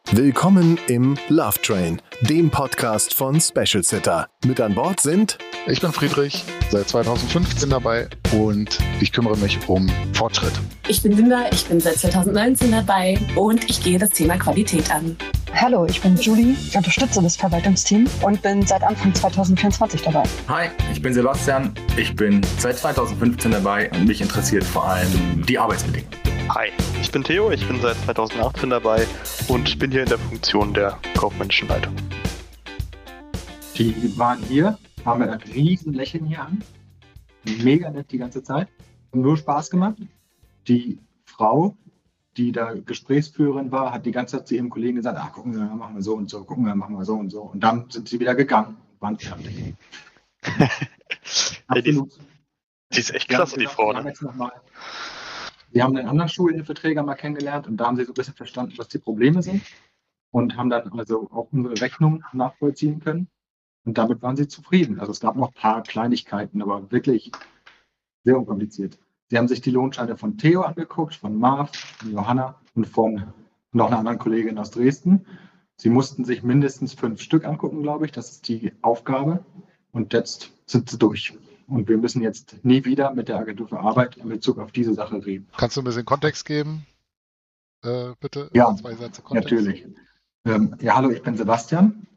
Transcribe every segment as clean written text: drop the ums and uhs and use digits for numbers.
Willkommen im Love Train, dem Podcast von Special Sitter. Mit an Bord sind... Ich bin Friedrich, seit 2015 dabei und ich kümmere mich um Fortschritt. Ich bin Linda, ich bin seit 2019 dabei und ich gehe das Thema Qualität an. Hallo, ich bin Julie, ich unterstütze das Verwaltungsteam und bin seit Anfang 2024 dabei. Hi, ich bin Sebastian, ich bin seit 2015 dabei und mich interessiert vor allem die Arbeitsbedingungen. Hi, ich bin Theo, ich bin seit 2018 dabei und bin hier in der Funktion der kaufmännischen Leitung. Die waren hier, haben ein riesen Lächeln hier an, mega nett die ganze Zeit, haben nur Spaß gemacht. Die Frau, die da Gesprächsführerin war, hat die ganze Zeit zu ihrem Kollegen gesagt, gucken wir, machen wir so und so, gucken wir, machen wir so und so. Und dann sind sie wieder gegangen, waren fertig. Absolut. Die ist echt klasse, die Frau, ne? Sie haben einen anderen Schulhilfeträger mal kennengelernt und da haben sie so ein bisschen verstanden, was die Probleme sind und haben dann also auch unsere Rechnung nachvollziehen können und damit waren sie zufrieden. Also es gab noch ein paar Kleinigkeiten, aber wirklich sehr unkompliziert. Sie haben sich die Lohnscheine von Theo angeguckt, von Marv, von Johanna und von noch einer anderen Kollegin aus Dresden. Sie mussten sich mindestens 5 Stück angucken, glaube ich. Das ist die Aufgabe und jetzt sind sie durch. Und wir müssen jetzt nie wieder mit der Agentur für Arbeit in Bezug auf diese Sache reden. Kannst du ein bisschen Kontext geben, bitte? Ja, 2 Sätze Kontext. Natürlich. Hallo, ich bin Sebastian.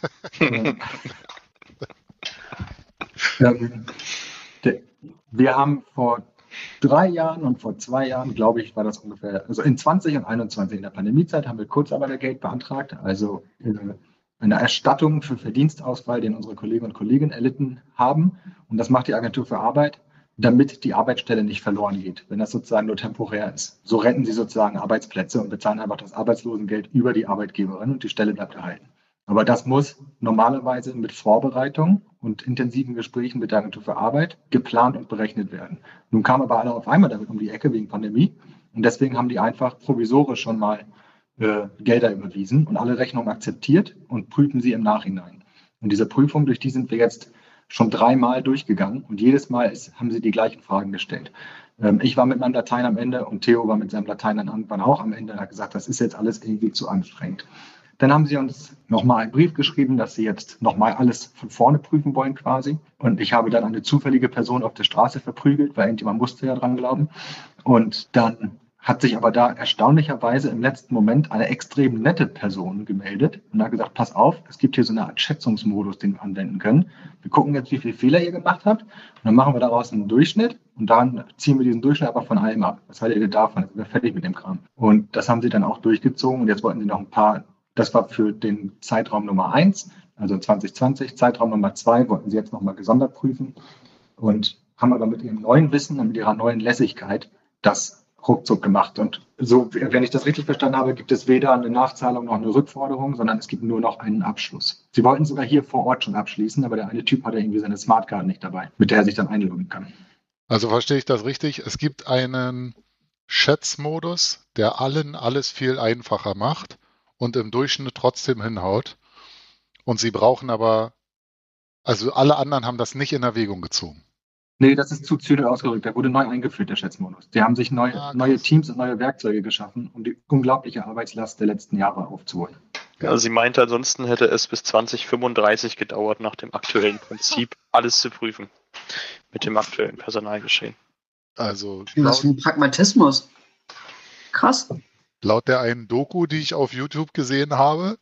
Wir haben vor 3 Jahren und vor 2 Jahren, glaube ich, war das ungefähr, also in 20 und 21 in der Pandemiezeit haben wir Kurzarbeitergeld beantragt, also eine Erstattung für Verdienstausfall, den unsere Kolleginnen und Kollegen erlitten haben. Und das macht die Agentur für Arbeit, damit die Arbeitsstelle nicht verloren geht, wenn das sozusagen nur temporär ist. So retten sie sozusagen Arbeitsplätze und bezahlen einfach das Arbeitslosengeld über die Arbeitgeberin und die Stelle bleibt erhalten. Aber das muss normalerweise mit Vorbereitung und intensiven Gesprächen mit der Agentur für Arbeit geplant und berechnet werden. Nun kamen aber alle auf einmal damit um die Ecke wegen Pandemie und deswegen haben die einfach provisorisch schon mal Gelder überwiesen und alle Rechnungen akzeptiert und prüfen sie im Nachhinein. Und diese Prüfung, durch die sind wir jetzt schon 3 Mal durchgegangen und jedes Mal haben sie die gleichen Fragen gestellt. Ich war mit meinem Latein am Ende und Theo war mit seinem Latein dann irgendwann auch am Ende und hat gesagt, das ist jetzt alles irgendwie zu anstrengend. Dann haben sie uns nochmal einen Brief geschrieben, dass sie jetzt nochmal alles von vorne prüfen wollen quasi. Und ich habe dann eine zufällige Person auf der Straße verprügelt, weil irgendjemand musste ja dran glauben. Und dann hat sich aber da erstaunlicherweise im letzten Moment eine extrem nette Person gemeldet und hat gesagt, pass auf, es gibt hier so eine Art Schätzungsmodus, den wir anwenden können. Wir gucken jetzt, wie viele Fehler ihr gemacht habt und dann machen wir daraus einen Durchschnitt und dann ziehen wir diesen Durchschnitt aber von allem ab. Was haltet ihr davon? Jetzt sind wir fertig mit dem Kram. Und das haben sie dann auch durchgezogen und jetzt wollten sie noch ein paar, das war für den Zeitraum Nummer 1, also 2020, Zeitraum Nummer 2 wollten sie jetzt nochmal gesondert prüfen und haben aber mit ihrem neuen Wissen und mit ihrer neuen Lässigkeit das ruckzuck gemacht. Und so, wenn ich das richtig verstanden habe, gibt es weder eine Nachzahlung noch eine Rückforderung, sondern es gibt nur noch einen Abschluss. Sie wollten sogar hier vor Ort schon abschließen, aber der eine Typ hatte irgendwie seine Smartcard nicht dabei, mit der er sich dann einloggen kann. Also verstehe ich das richtig? Es gibt einen Schätzmodus, der allen alles viel einfacher macht und im Durchschnitt trotzdem hinhaut. Und sie brauchen aber, also alle anderen haben das nicht in Erwägung gezogen. Nee, das ist zu zynisch ausgedrückt. Der wurde neu eingeführt, der Schätzmodus. Die haben sich neue Teams und neue Werkzeuge geschaffen, um die unglaubliche Arbeitslast der letzten Jahre aufzuholen. Also sie meinte, ansonsten hätte es bis 2035 gedauert, nach dem aktuellen Prinzip alles zu prüfen. Mit dem aktuellen Personalgeschehen. Also was für ein Pragmatismus. Krass. Laut der einen Doku, die ich auf YouTube gesehen habe,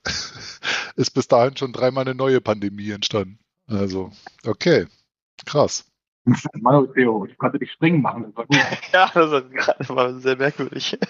ist bis dahin schon 3-mal eine neue Pandemie entstanden. Also, okay, krass. Hallo Theo, ich konnte dich springen machen, das war gut. Ja, das war sehr merkwürdig.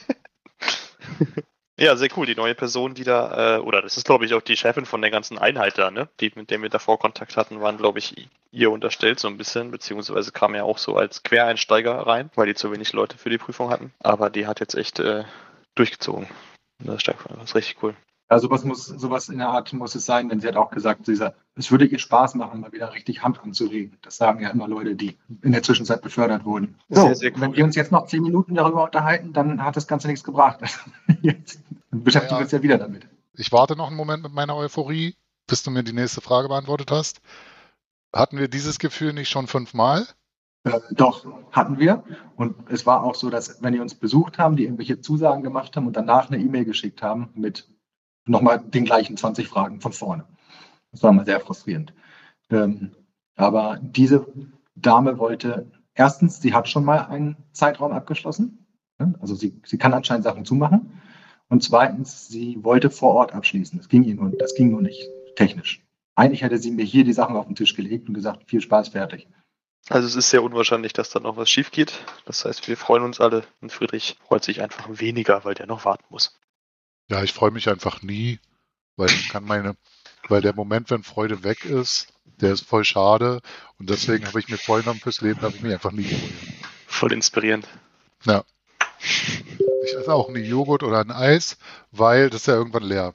Ja, sehr cool. Die neue Person, die da, oder das ist, glaube ich, auch die Chefin von der ganzen Einheit da, ne? Die, mit der wir davor Kontakt hatten, waren, glaube ich, ihr unterstellt so ein bisschen, beziehungsweise kam ja auch so als Quereinsteiger rein, weil die zu wenig Leute für die Prüfung hatten. Aber die hat jetzt echt durchgezogen. Das ist richtig cool. Ja, sowas in der Art muss es sein, denn sie hat auch gesagt, es würde ihr Spaß machen, mal wieder richtig Hand anzulegen. Das sagen ja immer Leute, die in der Zwischenzeit befördert wurden. So, sehr, sehr cool. Wenn wir uns jetzt noch 10 Minuten darüber unterhalten, dann hat das Ganze nichts gebracht. Jetzt beschäftigen wir uns ja wieder damit. Ich warte noch einen Moment mit meiner Euphorie, bis du mir die nächste Frage beantwortet hast. Hatten wir dieses Gefühl nicht schon 5-mal? Doch, hatten wir. Und es war auch so, dass wenn die uns besucht haben, die irgendwelche Zusagen gemacht haben und danach eine E-Mail geschickt haben mit nochmal den gleichen 20 Fragen von vorne. Das war mal sehr frustrierend. Aber diese Dame wollte, erstens, sie hat schon mal einen Zeitraum abgeschlossen. Also sie kann anscheinend Sachen zumachen. Und zweitens, sie wollte vor Ort abschließen. Das ging nur nicht technisch. Eigentlich hätte sie mir hier die Sachen auf den Tisch gelegt und gesagt, viel Spaß, fertig. Also es ist sehr unwahrscheinlich, dass da noch was schief geht. Das heißt, wir freuen uns alle und Friedrich freut sich einfach weniger, weil der noch warten muss. Ja, ich freue mich einfach nie, weil der Moment, wenn Freude weg ist, der ist voll schade und deswegen habe ich mir vorgenommen fürs Leben, dass ich mich einfach nie freue. Voll inspirierend. Ja. Ich esse auch nie Joghurt oder ein Eis, weil das ist ja irgendwann leer.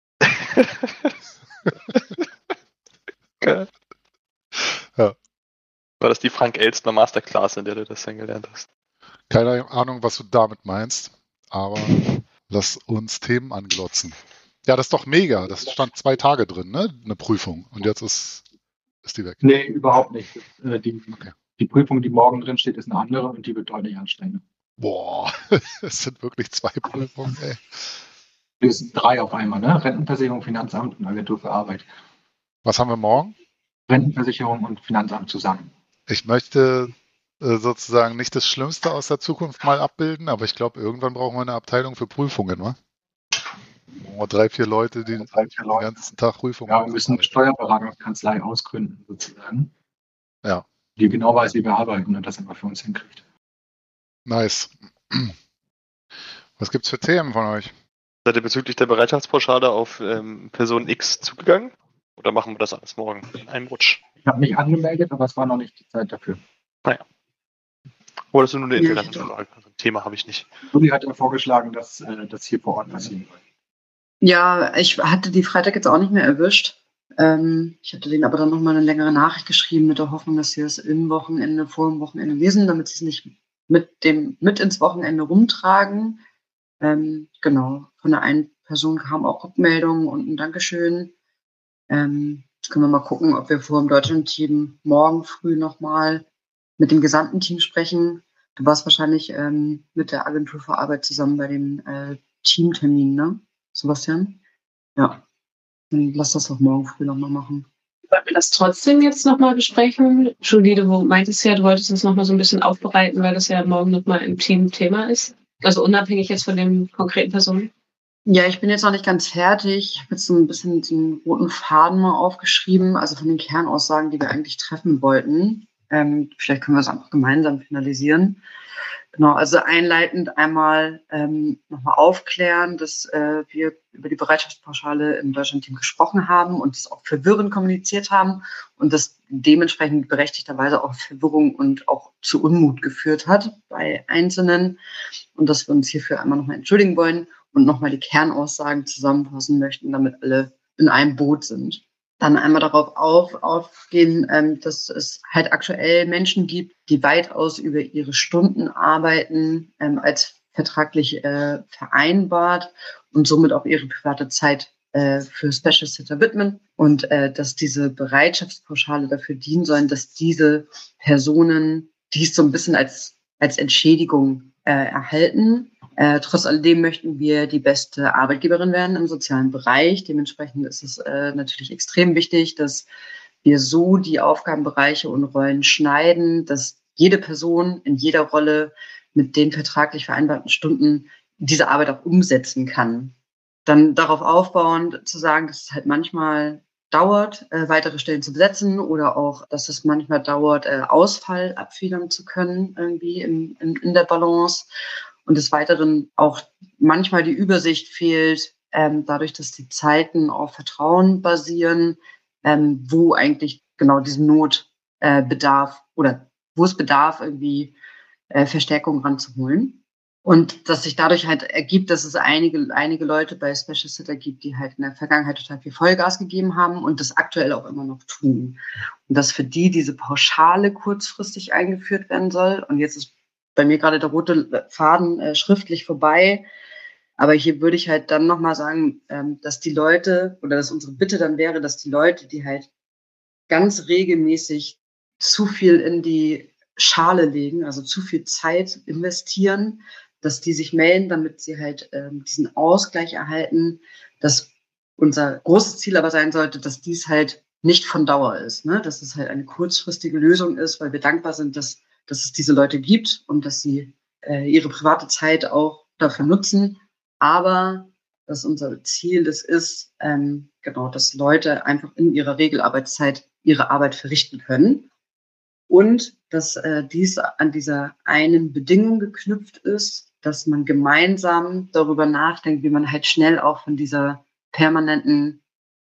Geil. Ja. War das die Frank Elstner Masterclass, in der du das dann gelernt hast? Keine Ahnung, was du damit meinst, aber lass uns Themen anglotzen. Ja, das ist doch mega. Das stand 2 Tage drin, ne? Eine Prüfung. Und jetzt ist die weg. Nee, überhaupt nicht. Die Prüfung, die morgen drin steht, ist eine andere und die wird deutlich anstrengender. Boah, es sind wirklich 2 Prüfungen, ey. Es sind 3 auf einmal, ne? Rentenversicherung, Finanzamt und Agentur für Arbeit. Was haben wir morgen? Rentenversicherung und Finanzamt zusammen. Ich möchte sozusagen nicht das Schlimmste aus der Zukunft mal abbilden, aber ich glaube, irgendwann brauchen wir eine Abteilung für Prüfungen, wa? 3, 4 Leute, die den ganzen Tag Prüfungen machen. Ja, wir müssen eine Steuerberatungskanzlei ausgründen, sozusagen. Ja. Die genau weiß, wie wir arbeiten und das immer für uns hinkriegt. Nice. Was gibt's für Themen von euch? Seid ihr bezüglich der Bereitschaftspauschale auf Person X zugegangen? Oder machen wir das alles morgen in einem Rutsch? Ich habe mich angemeldet, aber es war noch nicht die Zeit dafür. Naja. Oder ist nur eine Interessensfrage? Also ein Thema habe ich nicht. Uli hat ja vorgeschlagen, dass das hier vor Ort passieren soll. Ja, ich hatte die Freitag jetzt auch nicht mehr erwischt. Ich hatte denen aber dann nochmal eine längere Nachricht geschrieben mit der Hoffnung, dass sie es vor dem Wochenende lesen, damit sie es nicht mit ins Wochenende rumtragen. Genau, von der einen Person kam auch Rückmeldung und ein Dankeschön. Jetzt können wir mal gucken, ob wir vor dem Deutschland-Team morgen früh nochmal mit dem gesamten Team sprechen. Du warst wahrscheinlich mit der Agentur für Arbeit zusammen bei dem Teamtermin, ne, Sebastian? Ja, dann lass das doch morgen früh nochmal machen. Wollen wir das trotzdem jetzt nochmal besprechen? Julie, du meintest ja, du wolltest das nochmal so ein bisschen aufbereiten, weil das ja morgen nochmal im Team Thema ist. Also unabhängig jetzt von den konkreten Personen. Ja, ich bin jetzt noch nicht ganz fertig. Ich habe jetzt so ein bisschen den roten Faden mal aufgeschrieben, also von den Kernaussagen, die wir eigentlich treffen wollten. Vielleicht können wir es einfach gemeinsam finalisieren. Genau, also einleitend einmal nochmal aufklären, dass wir über die Bereitschaftspauschale im Deutschland-Team gesprochen haben und es auch verwirrend kommuniziert haben und das dementsprechend berechtigterweise auch Verwirrung und auch zu Unmut geführt hat bei Einzelnen und dass wir uns hierfür einmal nochmal entschuldigen wollen und nochmal die Kernaussagen zusammenfassen möchten, damit alle in einem Boot sind. Dann einmal darauf aufgehen, dass es halt aktuell Menschen gibt, die weitaus über ihre Stunden arbeiten, als vertraglich vereinbart und somit auch ihre private Zeit für Special Sitter widmen und dass diese Bereitschaftspauschale dafür dienen sollen, dass diese Personen dies so ein bisschen als Entschädigung erhalten. Trotz alledem möchten wir die beste Arbeitgeberin werden im sozialen Bereich. Dementsprechend ist es natürlich extrem wichtig, dass wir so die Aufgabenbereiche und Rollen schneiden, dass jede Person in jeder Rolle mit den vertraglich vereinbarten Stunden diese Arbeit auch umsetzen kann. Dann darauf aufbauend zu sagen, dass es halt manchmal dauert, weitere Stellen zu besetzen oder auch, dass es manchmal dauert, Ausfall abfedern zu können irgendwie in der Balance. Und des Weiteren auch manchmal die Übersicht fehlt, dadurch, dass die Zeiten auf Vertrauen basieren, wo eigentlich genau diesen Notbedarf oder wo es bedarf, irgendwie Verstärkung ranzuholen. Und dass sich dadurch halt ergibt, dass es einige Leute bei Special Sitter gibt, die halt in der Vergangenheit total viel Vollgas gegeben haben und das aktuell auch immer noch tun. Und dass für die diese Pauschale kurzfristig eingeführt werden soll. Und jetzt ist bei mir gerade der rote Faden schriftlich vorbei. Aber hier würde ich halt dann nochmal sagen, dass die Leute, oder dass unsere Bitte dann wäre, dass die Leute, die halt ganz regelmäßig zu viel in die Schale legen, also zu viel Zeit investieren, dass die sich melden, damit sie halt diesen Ausgleich erhalten, dass unser großes Ziel aber sein sollte, dass dies halt nicht von Dauer ist, ne? Dass es halt eine kurzfristige Lösung ist, weil wir dankbar sind, dass es diese Leute gibt und dass sie ihre private Zeit auch dafür nutzen. Aber dass unser Ziel es ist, genau, dass Leute einfach in ihrer Regelarbeitszeit ihre Arbeit verrichten können. Und dass dies an dieser einen Bedingung geknüpft ist, dass man gemeinsam darüber nachdenkt, wie man halt schnell auch von diesen permanenten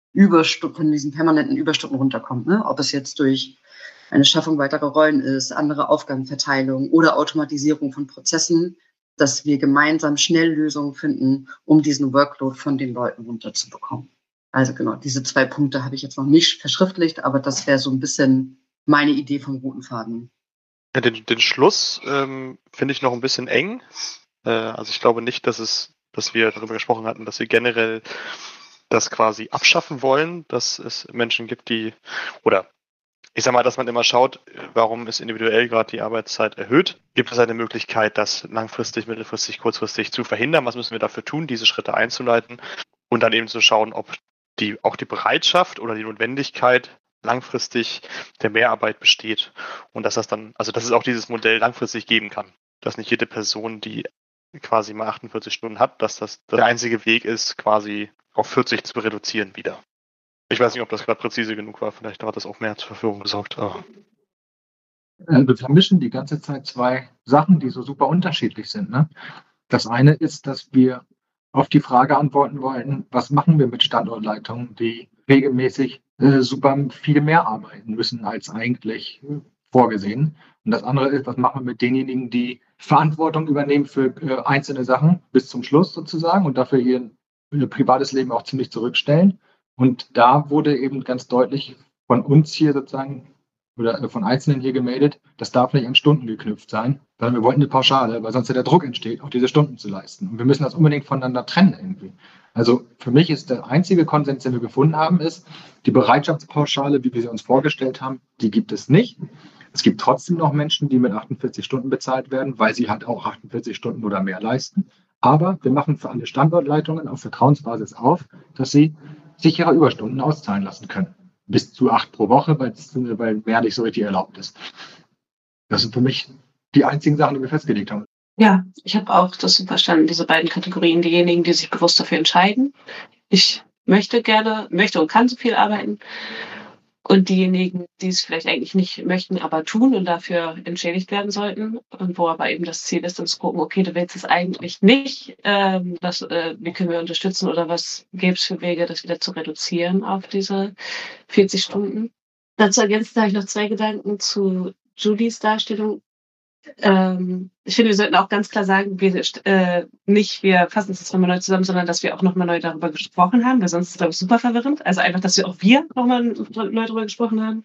Überstunden runterkommt. Ne? Ob es jetzt durch eine Schaffung weiterer Rollen ist, andere Aufgabenverteilung oder Automatisierung von Prozessen, dass wir gemeinsam schnell Lösungen finden, um diesen Workload von den Leuten runterzubekommen. Also genau, diese 2 Punkte habe ich jetzt noch nicht verschriftlicht, aber das wäre so ein bisschen meine Idee vom roten Faden. Ja, den Schluss finde ich noch ein bisschen eng. Also ich glaube nicht, dass wir darüber gesprochen hatten, dass wir generell das quasi abschaffen wollen, dass es Menschen gibt, oder ich sag mal, dass man immer schaut, warum ist individuell gerade die Arbeitszeit erhöht. Gibt es eine Möglichkeit, das langfristig, mittelfristig, kurzfristig zu verhindern? Was müssen wir dafür tun, diese Schritte einzuleiten? Und dann eben zu schauen, ob auch die Bereitschaft oder die Notwendigkeit langfristig der Mehrarbeit besteht. Und dass dass es auch dieses Modell langfristig geben kann. Dass nicht jede Person, die quasi mal 48 Stunden hat, dass das der einzige Weg ist, quasi auf 40 zu reduzieren wieder. Ich weiß nicht, ob das gerade präzise genug war. Vielleicht hat das auch mehr zur Verfügung gesorgt. Wir vermischen die ganze Zeit 2 Sachen, die so super unterschiedlich sind. Ne? Das eine ist, dass wir auf die Frage antworten wollten, was machen wir mit Standortleitungen, die regelmäßig super viel mehr arbeiten müssen als eigentlich vorgesehen. Und das andere ist, was machen wir mit denjenigen, die Verantwortung übernehmen für einzelne Sachen bis zum Schluss sozusagen und dafür ihr privates Leben auch ziemlich zurückstellen. Und da wurde eben ganz deutlich von uns hier sozusagen oder von Einzelnen hier gemeldet, das darf nicht an Stunden geknüpft sein, sondern wir wollten eine Pauschale, weil sonst ja der Druck entsteht, auch diese Stunden zu leisten. Und wir müssen das unbedingt voneinander trennen irgendwie. Also für mich ist der einzige Konsens, den wir gefunden haben, ist, die Bereitschaftspauschale, wie wir sie uns vorgestellt haben, die gibt es nicht. Es gibt trotzdem noch Menschen, die mit 48 Stunden bezahlt werden, weil sie halt auch 48 Stunden oder mehr leisten. Aber wir machen für alle Standortleitungen auf Vertrauensbasis auf, dass sie sich ihre Überstunden auszahlen lassen können. Bis zu 8 pro Woche, weil mehr nicht so richtig erlaubt ist. Das sind für mich die einzigen Sachen, die wir festgelegt haben. Ja, ich habe auch das so verstanden, diese beiden Kategorien, diejenigen, die sich bewusst dafür entscheiden. Ich möchte und kann so viel arbeiten. Und diejenigen, die es vielleicht eigentlich nicht möchten, aber tun und dafür entschädigt werden sollten. Und wo aber eben das Ziel ist, dann zu gucken, okay, du willst es eigentlich nicht, wie können wir unterstützen oder was gäbe es für Wege, das wieder zu reduzieren auf diese 40 Stunden. Dazu ergänzt habe ich noch 2 Gedanken zu Julies Darstellung. Ich finde, wir sollten auch ganz klar sagen, wir fassen es jetzt nochmal neu zusammen, sondern dass wir auch nochmal neu darüber gesprochen haben, weil sonst ist es, glaube ich, super verwirrend. Also einfach, dass wir nochmal neu darüber gesprochen haben.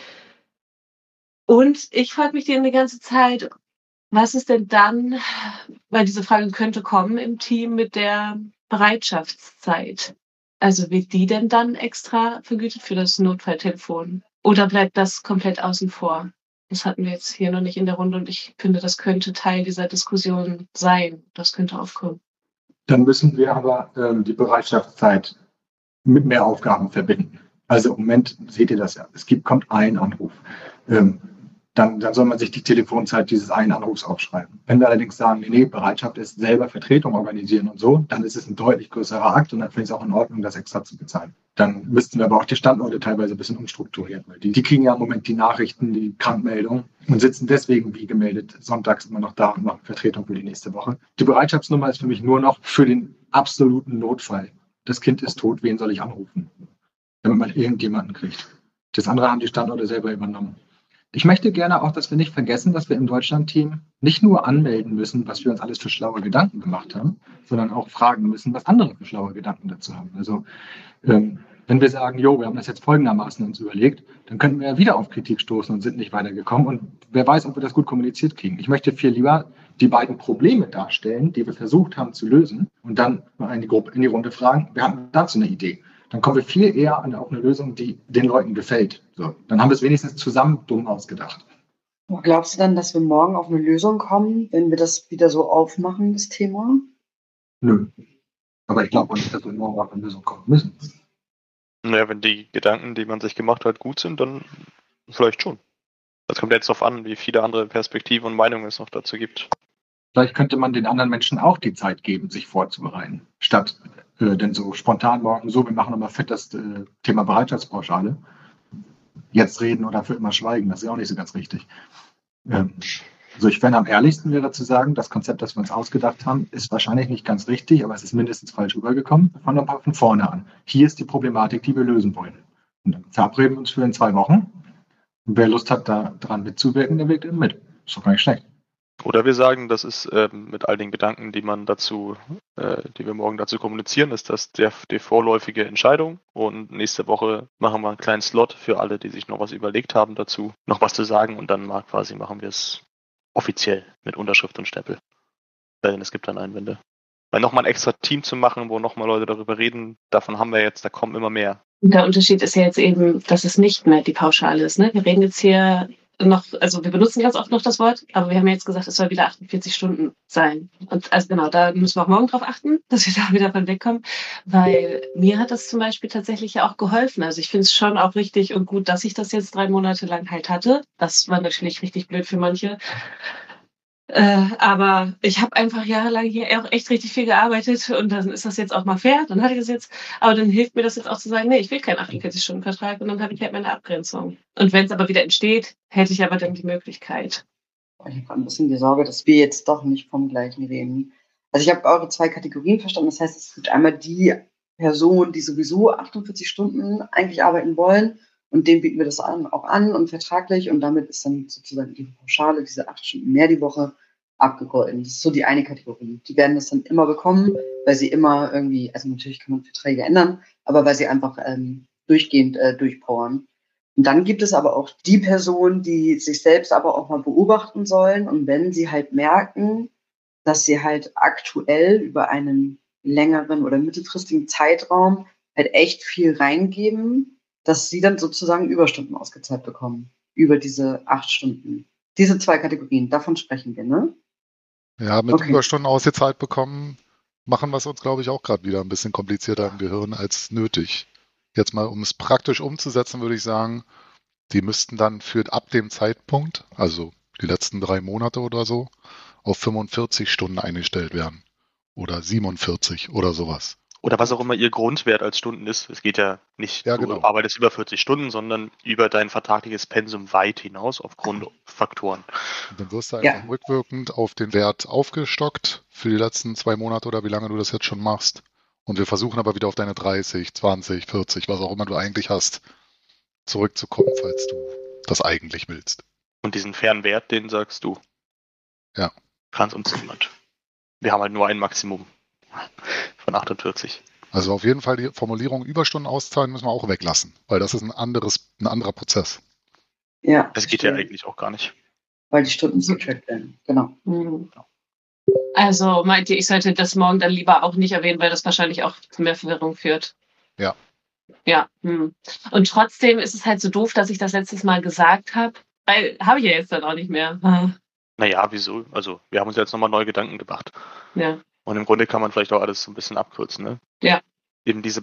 Und ich frage mich die ganze Zeit, was ist denn dann, weil diese Frage könnte kommen im Team mit der Bereitschaftszeit. Also wird die denn dann extra vergütet für das Notfalltelefon? Oder bleibt das komplett außen vor? Das hatten wir jetzt hier noch nicht in der Runde und ich finde, das könnte Teil dieser Diskussion sein. Das könnte aufkommen. Dann müssen wir aber die Bereitschaftszeit mit mehr Aufgaben verbinden. Also im Moment seht ihr das ja. Kommt ein Anruf. Dann soll man sich die Telefonzeit dieses einen Anrufs aufschreiben. Wenn wir allerdings sagen, nee, Bereitschaft ist selber Vertretung organisieren und so, dann ist es ein deutlich größerer Akt und dann finde ich es auch in Ordnung, das extra zu bezahlen. Dann müssten wir aber auch die Standorte teilweise ein bisschen umstrukturieren, weil die kriegen ja im Moment die Nachrichten, die Krankmeldungen und sitzen deswegen wie gemeldet sonntags immer noch da und machen Vertretung für die nächste Woche. Die Bereitschaftsnummer ist für mich nur noch für den absoluten Notfall. Das Kind ist tot, wen soll ich anrufen? Damit man irgendjemanden kriegt. Das andere haben die Standorte selber übernommen. Ich möchte gerne auch, dass wir nicht vergessen, dass wir im Deutschland-Team nicht nur anmelden müssen, was wir uns alles für schlaue Gedanken gemacht haben, sondern auch fragen müssen, was andere für schlaue Gedanken dazu haben. Also wenn wir sagen, wir haben das jetzt folgendermaßen uns überlegt, dann könnten wir ja wieder auf Kritik stoßen und sind nicht weitergekommen. Und wer weiß, ob wir das gut kommuniziert kriegen. Ich möchte viel lieber die beiden Probleme darstellen, die wir versucht haben zu lösen und dann mal in die Runde fragen, wir haben dazu eine Idee. Dann kommen wir viel eher an auch eine Lösung, die den Leuten gefällt. So, dann haben wir es wenigstens zusammen dumm ausgedacht. Glaubst du dann, dass wir morgen auf eine Lösung kommen, wenn wir das wieder so aufmachen, das Thema? Nö. Aber ich glaube auch nicht, dass wir morgen auf eine Lösung kommen müssen. Naja, wenn die Gedanken, die man sich gemacht hat, gut sind, dann vielleicht schon. Das kommt jetzt darauf an, wie viele andere Perspektiven und Meinungen es noch dazu gibt. Vielleicht könnte man den anderen Menschen auch die Zeit geben, sich vorzubereiten, statt denn so spontan morgen, so, wir machen nochmal fit das Thema Bereitschaftspauschale. Jetzt reden oder für immer schweigen, das ist ja auch nicht so ganz richtig. Also ich fände, am ehrlichsten wäre zu sagen, das Konzept, das wir uns ausgedacht haben, ist wahrscheinlich nicht ganz richtig, aber es ist mindestens falsch rübergekommen. Wir fangen nochmal von vorne an. Hier ist die Problematik, die wir lösen wollen. Und dann verabreden wir uns für in 2 Wochen. Und wer Lust hat, daran mitzuwirken, der wirkt eben mit. Ist doch gar nicht schlecht. Oder wir sagen, das ist mit all den Gedanken, die wir morgen dazu kommunizieren, ist das die vorläufige Entscheidung. Und nächste Woche machen wir einen kleinen Slot für alle, die sich noch was überlegt haben dazu, noch was zu sagen. Und dann machen wir es offiziell mit Unterschrift und Stempel. Denn es gibt dann Einwände. Weil nochmal ein extra Team zu machen, wo nochmal Leute darüber reden, davon haben wir jetzt, da kommen immer mehr. Der Unterschied ist ja jetzt eben, dass es nicht mehr die Pauschale ist. Ne? Wir reden jetzt hier noch, also wir benutzen ganz oft noch das Wort, aber wir haben ja jetzt gesagt, es soll wieder 48 Stunden sein. Und also genau, da müssen wir auch morgen drauf achten, dass wir da wieder von wegkommen, weil mir hat das zum Beispiel tatsächlich ja auch geholfen. Also ich finde es schon auch richtig und gut, dass ich das jetzt 3 Monate lang halt hatte. Das war natürlich richtig blöd für manche. Aber ich habe einfach jahrelang hier auch echt richtig viel gearbeitet und dann ist das jetzt auch mal fair, dann hatte ich das jetzt, aber dann hilft mir das jetzt auch zu sagen, nee, ich will keinen 48-Stunden-Vertrag und dann habe ich halt meine Abgrenzung. Und wenn es aber wieder entsteht, hätte ich aber dann die Möglichkeit. Ich habe ein bisschen die Sorge, dass wir jetzt doch nicht vom Gleichen reden. Also ich habe eure 2 Kategorien verstanden, das heißt, es gibt einmal die Personen, die sowieso 48 Stunden eigentlich arbeiten wollen und denen bieten wir das auch an und vertraglich und damit ist dann sozusagen die Pauschale, diese 8 Stunden mehr die Woche, abgegolten. Das ist so die eine Kategorie. Die werden das dann immer bekommen, weil sie immer irgendwie, also natürlich kann man Verträge ändern, aber weil sie einfach durchgehend durchpowern. Und dann gibt es aber auch die Personen, die sich selbst aber auch mal beobachten sollen und wenn sie halt merken, dass sie halt aktuell über einen längeren oder mittelfristigen Zeitraum halt echt viel reingeben, dass sie dann sozusagen Überstunden ausgezahlt bekommen. Über diese 8 Stunden. Diese 2 Kategorien, davon sprechen wir, ne? Ja, mit Überstunden ausgezahlt bekommen, machen wir es uns, glaube ich, auch gerade wieder ein bisschen komplizierter im Gehirn als nötig. Jetzt mal, um es praktisch umzusetzen, würde ich sagen, die müssten dann ab dem Zeitpunkt, also die letzten 3 Monate oder so, auf 45 Stunden eingestellt werden. Oder 47 oder sowas. Oder was auch immer ihr Grundwert als Stunden ist. Es geht ja nicht, genau. Du arbeitest über 40 Stunden, sondern über dein vertragliches Pensum weit hinaus auf Grundfaktoren. Und dann wirst du einfach rückwirkend auf den Wert aufgestockt für die letzten 2 Monate oder wie lange du das jetzt schon machst. Und wir versuchen aber wieder auf deine 30, 20, 40, was auch immer du eigentlich hast, zurückzukommen, falls du das eigentlich willst. Und diesen fairen Wert, den sagst du. Ja. Kann uns niemand. Wir haben halt nur ein Maximum von 48. Also auf jeden Fall die Formulierung Überstunden auszahlen müssen wir auch weglassen, weil das ist ein anderer Prozess. Ja. Das geht ja eigentlich auch gar nicht. Weil die Stunden getrackt werden, genau. Also meint ihr, ich sollte das morgen dann lieber auch nicht erwähnen, weil das wahrscheinlich auch zu mehr Verwirrung führt? Ja. Ja. Und trotzdem ist es halt so doof, dass ich das letztes Mal gesagt habe, weil habe ich ja jetzt dann auch nicht mehr. Naja, wieso? Also wir haben uns jetzt nochmal neue Gedanken gemacht. Ja. Und im Grunde kann man vielleicht auch alles so ein bisschen abkürzen, ne? Ja. Eben diese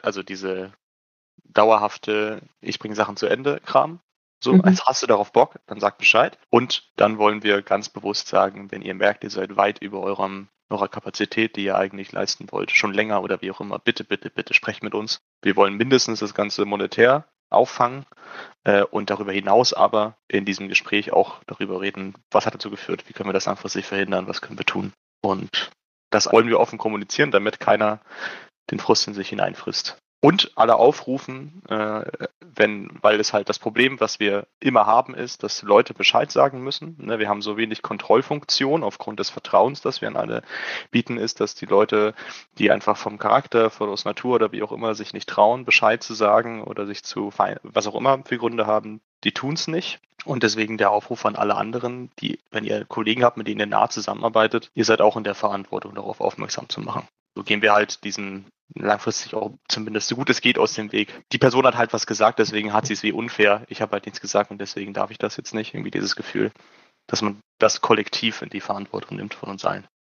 dauerhafte, ich bringe Sachen zu Ende Kram. So, als hast du darauf Bock, dann sag Bescheid. Und dann wollen wir ganz bewusst sagen, wenn ihr merkt, ihr seid weit über eurer Kapazität, die ihr eigentlich leisten wollt, schon länger oder wie auch immer, bitte, bitte, bitte sprecht mit uns. Wir wollen mindestens das Ganze monetär auffangen und darüber hinaus aber in diesem Gespräch auch darüber reden, was hat dazu geführt, wie können wir das langfristig verhindern, was können wir tun. Und das wollen wir offen kommunizieren, damit keiner den Frust in sich hineinfrisst. Und alle aufrufen, weil es halt das Problem, was wir immer haben, ist, dass Leute Bescheid sagen müssen. Ne, wir haben so wenig Kontrollfunktion aufgrund des Vertrauens, das wir an alle bieten, ist, dass die Leute, die einfach vom Charakter, aus Natur oder wie auch immer sich nicht trauen, Bescheid zu sagen oder sich was auch immer für Gründe haben, die tun es nicht. Und deswegen der Aufruf an alle anderen, die, wenn ihr Kollegen habt, mit denen ihr nah zusammenarbeitet, ihr seid auch in der Verantwortung, darauf aufmerksam zu machen. So gehen wir halt diesen langfristig auch zumindest so gut es geht aus dem Weg. Die Person hat halt was gesagt, deswegen hat sie es wie unfair. Ich habe halt nichts gesagt und deswegen darf ich das jetzt nicht. Irgendwie dieses Gefühl, dass man das kollektiv in die Verantwortung nimmt von uns allen.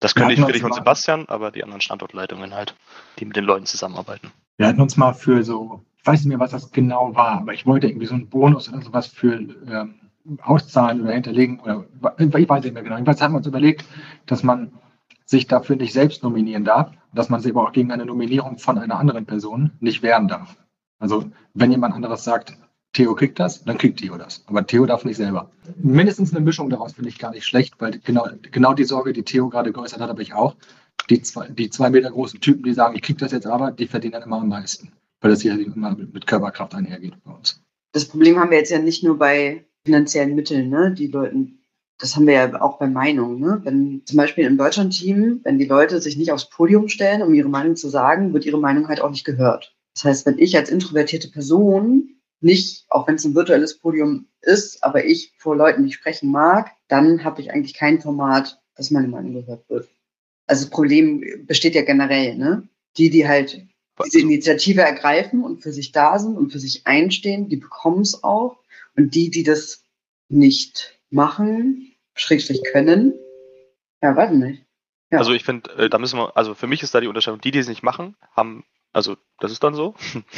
Das Wir könnte ich hatten Friedrich uns und mal- Sebastian, aber die anderen Standortleitungen halt, die mit den Leuten zusammenarbeiten. Wir hatten uns mal für so, ich weiß nicht mehr, was das genau war, aber ich wollte irgendwie so einen Bonus oder sowas für auszahlen oder hinterlegen oder ich weiß nicht mehr genau. Jedenfalls haben wir uns überlegt, dass man sich dafür nicht selbst nominieren darf, dass man sich aber auch gegen eine Nominierung von einer anderen Person nicht wehren darf. Also wenn jemand anderes sagt, Theo kriegt das, dann kriegt Theo das. Aber Theo darf nicht selber. Mindestens eine Mischung daraus finde ich gar nicht schlecht, weil genau die Sorge, die Theo gerade geäußert hat, habe ich auch. Die 2 Meter großen Typen, die sagen, ich krieg das jetzt aber, die verdienen dann immer am meisten. Weil das hier immer mit Körperkraft einhergeht bei uns. Das Problem haben wir jetzt ja nicht nur bei finanziellen Mitteln, ne? Die Leuten, das haben wir ja auch bei Meinungen, ne? Wenn zum Beispiel im Deutschland-Team, wenn die Leute sich nicht aufs Podium stellen, um ihre Meinung zu sagen, wird ihre Meinung halt auch nicht gehört. Das heißt, wenn ich als introvertierte Person nicht, auch wenn es ein virtuelles Podium ist, aber ich vor Leuten nicht sprechen mag, dann habe ich eigentlich kein Format, dass meine Meinung gehört wird. Also das Problem besteht ja generell, ne? Die halt diese Initiative ergreifen und für sich da sind und für sich einstehen, die bekommen es auch. Und die das nicht machen, schrägstrich können, ja, weiß nicht. Ja. Also ich finde, da müssen wir, also für mich ist da die Unterscheidung, die es nicht machen, haben, also das ist dann so.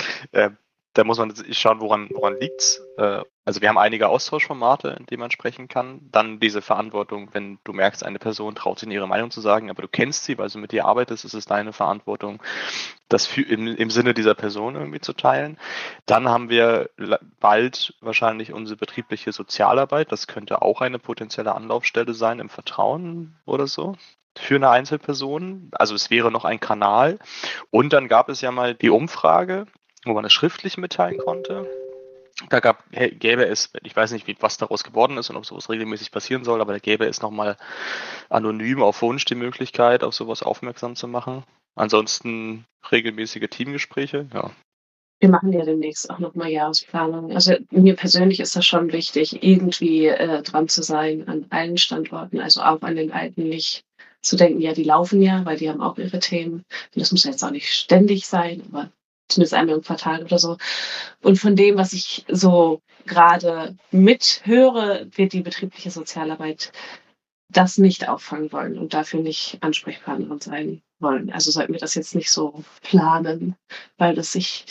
Da muss man schauen, woran liegt's. Also wir haben einige Austauschformate, in denen man sprechen kann. Dann diese Verantwortung, wenn du merkst, eine Person traut sich nicht ihre Meinung zu sagen, aber du kennst sie, weil du mit ihr arbeitest, ist es deine Verantwortung, das im Sinne dieser Person irgendwie zu teilen. Dann haben wir bald wahrscheinlich unsere betriebliche Sozialarbeit. Das könnte auch eine potenzielle Anlaufstelle sein im Vertrauen oder so für eine Einzelperson. Also es wäre noch ein Kanal. Und dann gab es ja mal die Umfrage, wo man es schriftlich mitteilen konnte. Da gäbe es, ich weiß nicht, was daraus geworden ist und ob sowas regelmäßig passieren soll, aber da gäbe es nochmal anonym auf Wunsch die Möglichkeit, auf sowas aufmerksam zu machen. Ansonsten regelmäßige Teamgespräche, ja. Wir machen ja demnächst auch nochmal Jahresplanung. Also mir persönlich ist das schon wichtig, irgendwie dran zu sein an allen Standorten, also auch an den alten nicht zu denken, ja, die laufen ja, weil die haben auch ihre Themen. Und das muss ja jetzt auch nicht ständig sein, aber zumindest einmal im Quartal oder so. Und von dem, was ich so gerade mithöre, wird die betriebliche Sozialarbeit das nicht auffangen wollen und dafür nicht Ansprechpartnerin sein wollen. Also sollten wir das jetzt nicht so planen, weil das sich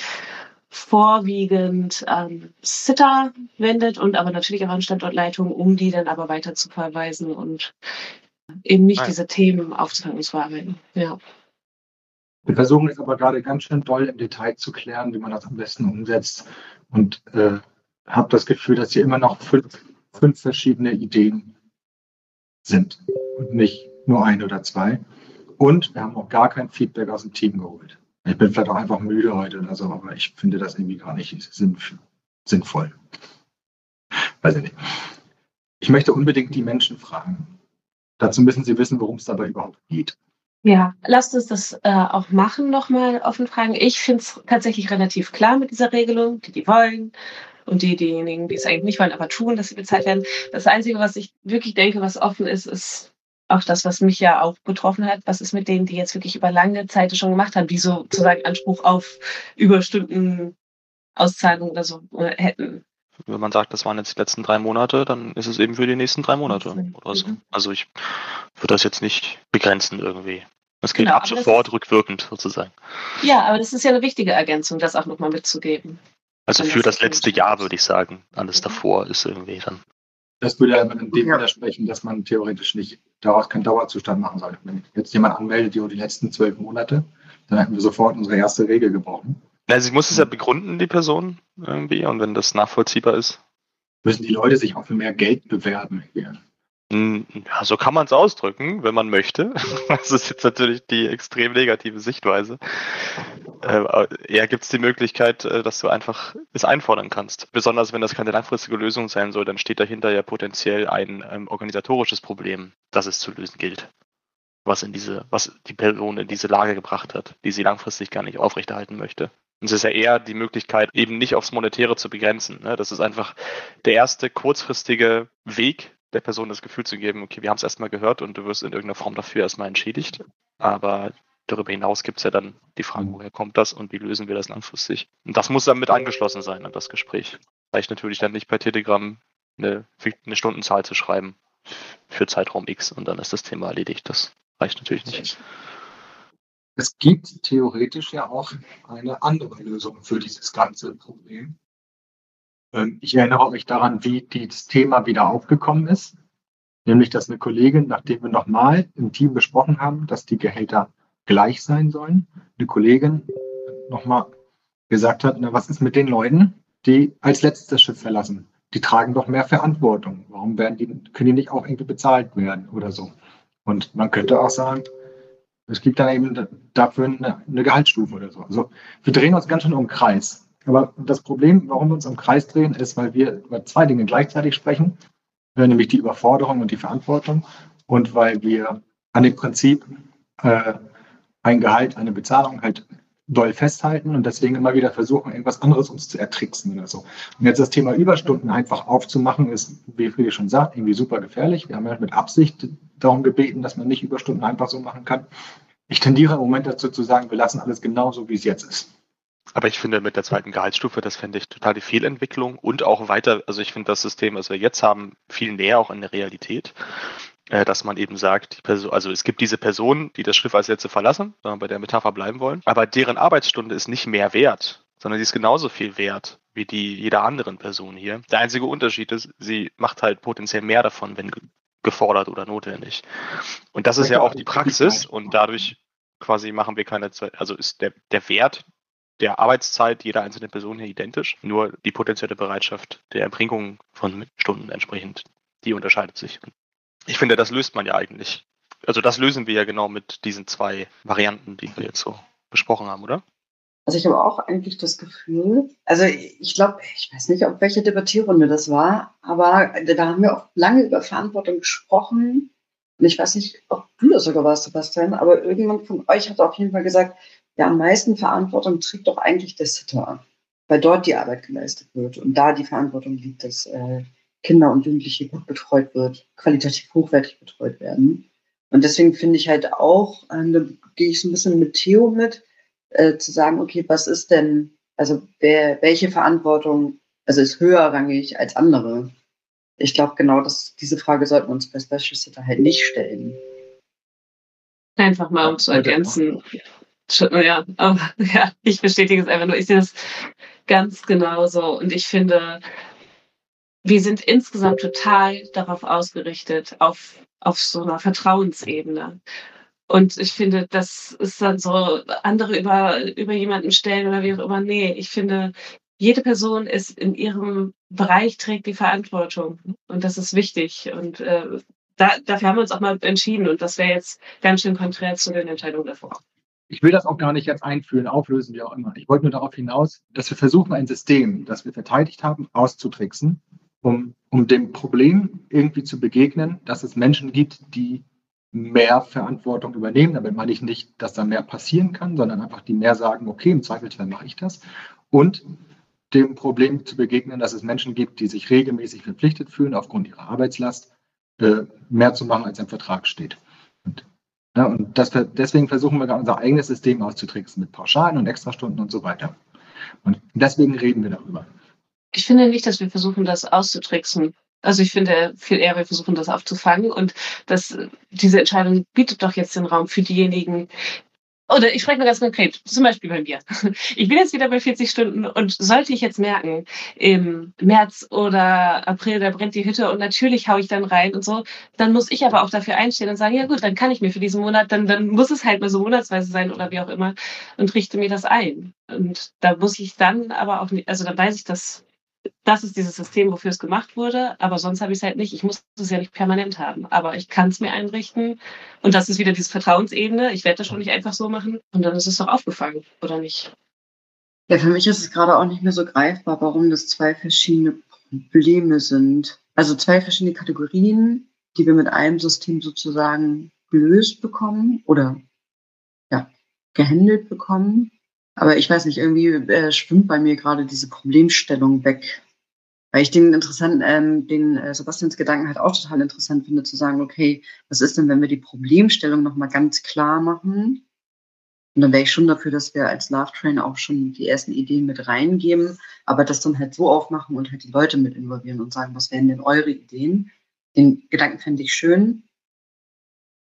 vorwiegend an Sitter wendet und aber natürlich auch an Standortleitungen, um die dann aber weiter zu verweisen und eben nicht diese Themen aufzufangen und zu bearbeiten. Ja. Wir versuchen es aber gerade ganz schön doll im Detail zu klären, wie man das am besten umsetzt. Und habe das Gefühl, dass hier immer noch fünf verschiedene Ideen sind und nicht nur 1 oder 2. Und wir haben auch gar kein Feedback aus dem Team geholt. Ich bin vielleicht auch einfach müde heute oder so, aber ich finde das irgendwie gar nicht sinnvoll. Weiß ich nicht. Ich möchte unbedingt die Menschen fragen. Dazu müssen sie wissen, worum es dabei überhaupt geht. Ja, lasst uns das auch machen, nochmal offen fragen. Ich finde es tatsächlich relativ klar mit dieser Regelung, die wollen und diejenigen, die es eigentlich nicht wollen, aber tun, dass sie bezahlt werden. Das Einzige, was ich wirklich denke, was offen ist, ist auch das, was mich ja auch betroffen hat. Was ist mit denen, die jetzt wirklich über lange Zeit schon gemacht haben, die sozusagen Anspruch auf Überstunden, Auszahlung oder so hätten? Wenn man sagt, das waren jetzt die letzten 3 Monate, dann ist es eben für die nächsten 3 Monate oder so. Also ich würde das jetzt nicht begrenzen irgendwie. Es geht ab sofort rückwirkend sozusagen. Ja, aber das ist ja eine wichtige Ergänzung, das auch nochmal mitzugeben. Also für das letzte Jahr würde ich sagen. Alles davor ist irgendwie dann. Das würde aber dem widersprechen, dass man theoretisch nicht daraus keinen Dauerzustand machen soll. Wenn jetzt jemand anmeldet, die letzten 12 Monate, dann hätten wir sofort unsere erste Regel gebrochen. Also sie muss es ja begründen, die Person irgendwie, und wenn das nachvollziehbar ist. Müssen die Leute sich auch für mehr Geld bewerben hier. Ja, so kann man es ausdrücken, wenn man möchte. Das ist jetzt natürlich die extrem negative Sichtweise. Eher gibt es die Möglichkeit, dass du einfach es einfordern kannst. Besonders wenn das keine langfristige Lösung sein soll, dann steht dahinter ja potenziell ein organisatorisches Problem, das es zu lösen gilt. Was die Person in diese Lage gebracht hat, die sie langfristig gar nicht aufrechterhalten möchte. Und es ist ja eher die Möglichkeit, eben nicht aufs Monetäre zu begrenzen. Ne? Das ist einfach der erste kurzfristige Weg, der Person das Gefühl zu geben, okay, wir haben es erstmal gehört und du wirst in irgendeiner Form dafür erstmal entschädigt. Aber darüber hinaus gibt es ja dann die Frage, woher kommt das und wie lösen wir das langfristig? Und das muss dann mit angeschlossen sein an das Gespräch. Reicht natürlich dann nicht bei Telegram eine Stundenzahl zu schreiben für Zeitraum X und dann ist das Thema erledigt. Das reicht natürlich nicht. Es gibt theoretisch ja auch eine andere Lösung für dieses ganze Problem. Ich erinnere mich daran, wie das Thema wieder aufgekommen ist. Nämlich, dass eine Kollegin, nachdem wir nochmal im Team besprochen haben, dass die Gehälter gleich sein sollen, eine Kollegin nochmal gesagt hat, na, was ist mit den Leuten, die als letztes das Schiff verlassen? Die tragen doch mehr Verantwortung. Warum können die nicht auch irgendwie bezahlt werden oder so? Und man könnte auch sagen, es gibt dann eben dafür eine Gehaltsstufe oder so. Also wir drehen uns ganz schön um den Kreis. Aber das Problem, warum wir uns im Kreis drehen, ist, weil wir über zwei Dinge gleichzeitig sprechen, nämlich die Überforderung und die Verantwortung und weil wir an dem Prinzip ein Gehalt, eine Bezahlung halt doll festhalten und deswegen immer wieder versuchen, irgendwas anderes uns zu ertricksen oder so. Und jetzt das Thema Überstunden einfach aufzumachen, ist, wie Friede schon sagt, irgendwie super gefährlich. Wir haben ja mit Absicht darum gebeten, dass man nicht Überstunden einfach so machen kann. Ich tendiere im Moment dazu zu sagen, wir lassen alles genauso, wie es jetzt ist. Aber ich finde, mit der zweiten Gehaltsstufe, das fände ich total die Fehlentwicklung und auch weiter, also ich finde das System, was wir jetzt haben, viel näher auch an der Realität, dass man eben sagt, die Person, also es gibt diese Personen, die das Schiff als letzte verlassen, sondern bei der Metapher bleiben wollen, aber deren Arbeitsstunde ist nicht mehr wert, sondern sie ist genauso viel wert wie die jeder anderen Person hier. Der einzige Unterschied ist, sie macht halt potenziell mehr davon, wenn gefordert oder notwendig. Und das ist ja auch die Praxis und dadurch quasi machen wir keine Zeit, also ist der Wert der Arbeitszeit jeder einzelnen Person hier identisch, nur die potenzielle Bereitschaft der Erbringung von Stunden entsprechend, die unterscheidet sich. Ich finde, das löst man ja eigentlich. Also das lösen wir ja genau mit diesen zwei Varianten, die wir jetzt so besprochen haben, oder? Also ich habe auch eigentlich das Gefühl, also ich glaube, ich weiß nicht, ob welche Debattierrunde das war, aber da haben wir auch lange über Verantwortung gesprochen. Und ich weiß nicht, ob du das sogar warst, Sebastian, aber irgendjemand von euch hat auf jeden Fall gesagt, ja, am meisten Verantwortung trägt doch eigentlich der Sitter, weil dort die Arbeit geleistet wird und da die Verantwortung liegt, dass Kinder und Jugendliche gut betreut wird, qualitativ hochwertig betreut werden. Und deswegen finde ich halt auch, da gehe ich so ein bisschen mit Theo mit, zu sagen, okay, was ist denn, also welche Verantwortung, also ist höherrangig als andere? Ich glaube, genau diese Frage sollten wir uns bei Special Sitter halt nicht stellen. Einfach mal um zu ergänzen. Ja, aber, ja, ich bestätige es einfach nur. Ich sehe das ganz genauso. Und ich finde, wir sind insgesamt total darauf ausgerichtet, auf so einer Vertrauensebene. Und ich finde, das ist dann so, andere über jemanden stellen oder wie auch immer. Nee, ich finde, jede Person ist in ihrem Bereich, trägt die Verantwortung. Und das ist wichtig. Und dafür haben wir uns auch mal entschieden. Und das wäre jetzt ganz schön konträr zu den Entscheidungen davor. Ich will das auch gar nicht jetzt einführen, auflösen, wie auch immer. Ich wollte nur darauf hinaus, dass wir versuchen, ein System, das wir verteidigt haben, auszutricksen, um dem Problem irgendwie zu begegnen, dass es Menschen gibt, die mehr Verantwortung übernehmen. Damit meine ich nicht, dass da mehr passieren kann, sondern einfach die mehr sagen, okay, im Zweifelsfall mache ich das. Und dem Problem zu begegnen, dass es Menschen gibt, die sich regelmäßig verpflichtet fühlen, aufgrund ihrer Arbeitslast mehr zu machen, als im Vertrag steht. Und deswegen versuchen wir unser eigenes System auszutricksen mit Pauschalen und Extrastunden und so weiter. Und deswegen reden wir darüber. Ich finde nicht, dass wir versuchen, das auszutricksen. Also ich finde viel eher, wir versuchen, das aufzufangen. Und diese Entscheidung bietet doch jetzt den Raum für diejenigen. Oder ich spreche mal ganz konkret, zum Beispiel bei mir. Ich bin jetzt wieder bei 40 Stunden und sollte ich jetzt merken, im März oder April, da brennt die Hütte und natürlich haue ich dann rein und so, dann muss ich aber auch dafür einstehen und sagen, ja gut, dann kann ich mir für diesen Monat, dann muss es halt mal so monatsweise sein oder wie auch immer und richte mir das ein. Und da muss ich dann aber auch nicht, also dann weiß ich, dass das ist dieses System, wofür es gemacht wurde, aber sonst habe ich es halt nicht. Ich muss es ja nicht permanent haben, aber ich kann es mir einrichten und das ist wieder diese Vertrauensebene. Ich werde das schon nicht einfach so machen und dann ist es doch aufgefangen, oder nicht? Ja, für mich ist es gerade auch nicht mehr so greifbar, warum das zwei verschiedene Probleme sind. Also zwei verschiedene Kategorien, die wir mit einem System sozusagen gelöst bekommen oder ja, gehandelt bekommen. Aber ich weiß nicht, irgendwie schwimmt bei mir gerade diese Problemstellung weg. Weil ich den Sebastians Gedanken halt auch total interessant finde, zu sagen, okay, was ist denn, wenn wir die Problemstellung nochmal ganz klar machen? Und dann wäre ich schon dafür, dass wir als Love Train auch schon die ersten Ideen mit reingeben, aber das dann halt so aufmachen und halt die Leute mit involvieren und sagen, was wären denn eure Ideen? Den Gedanken fände ich schön.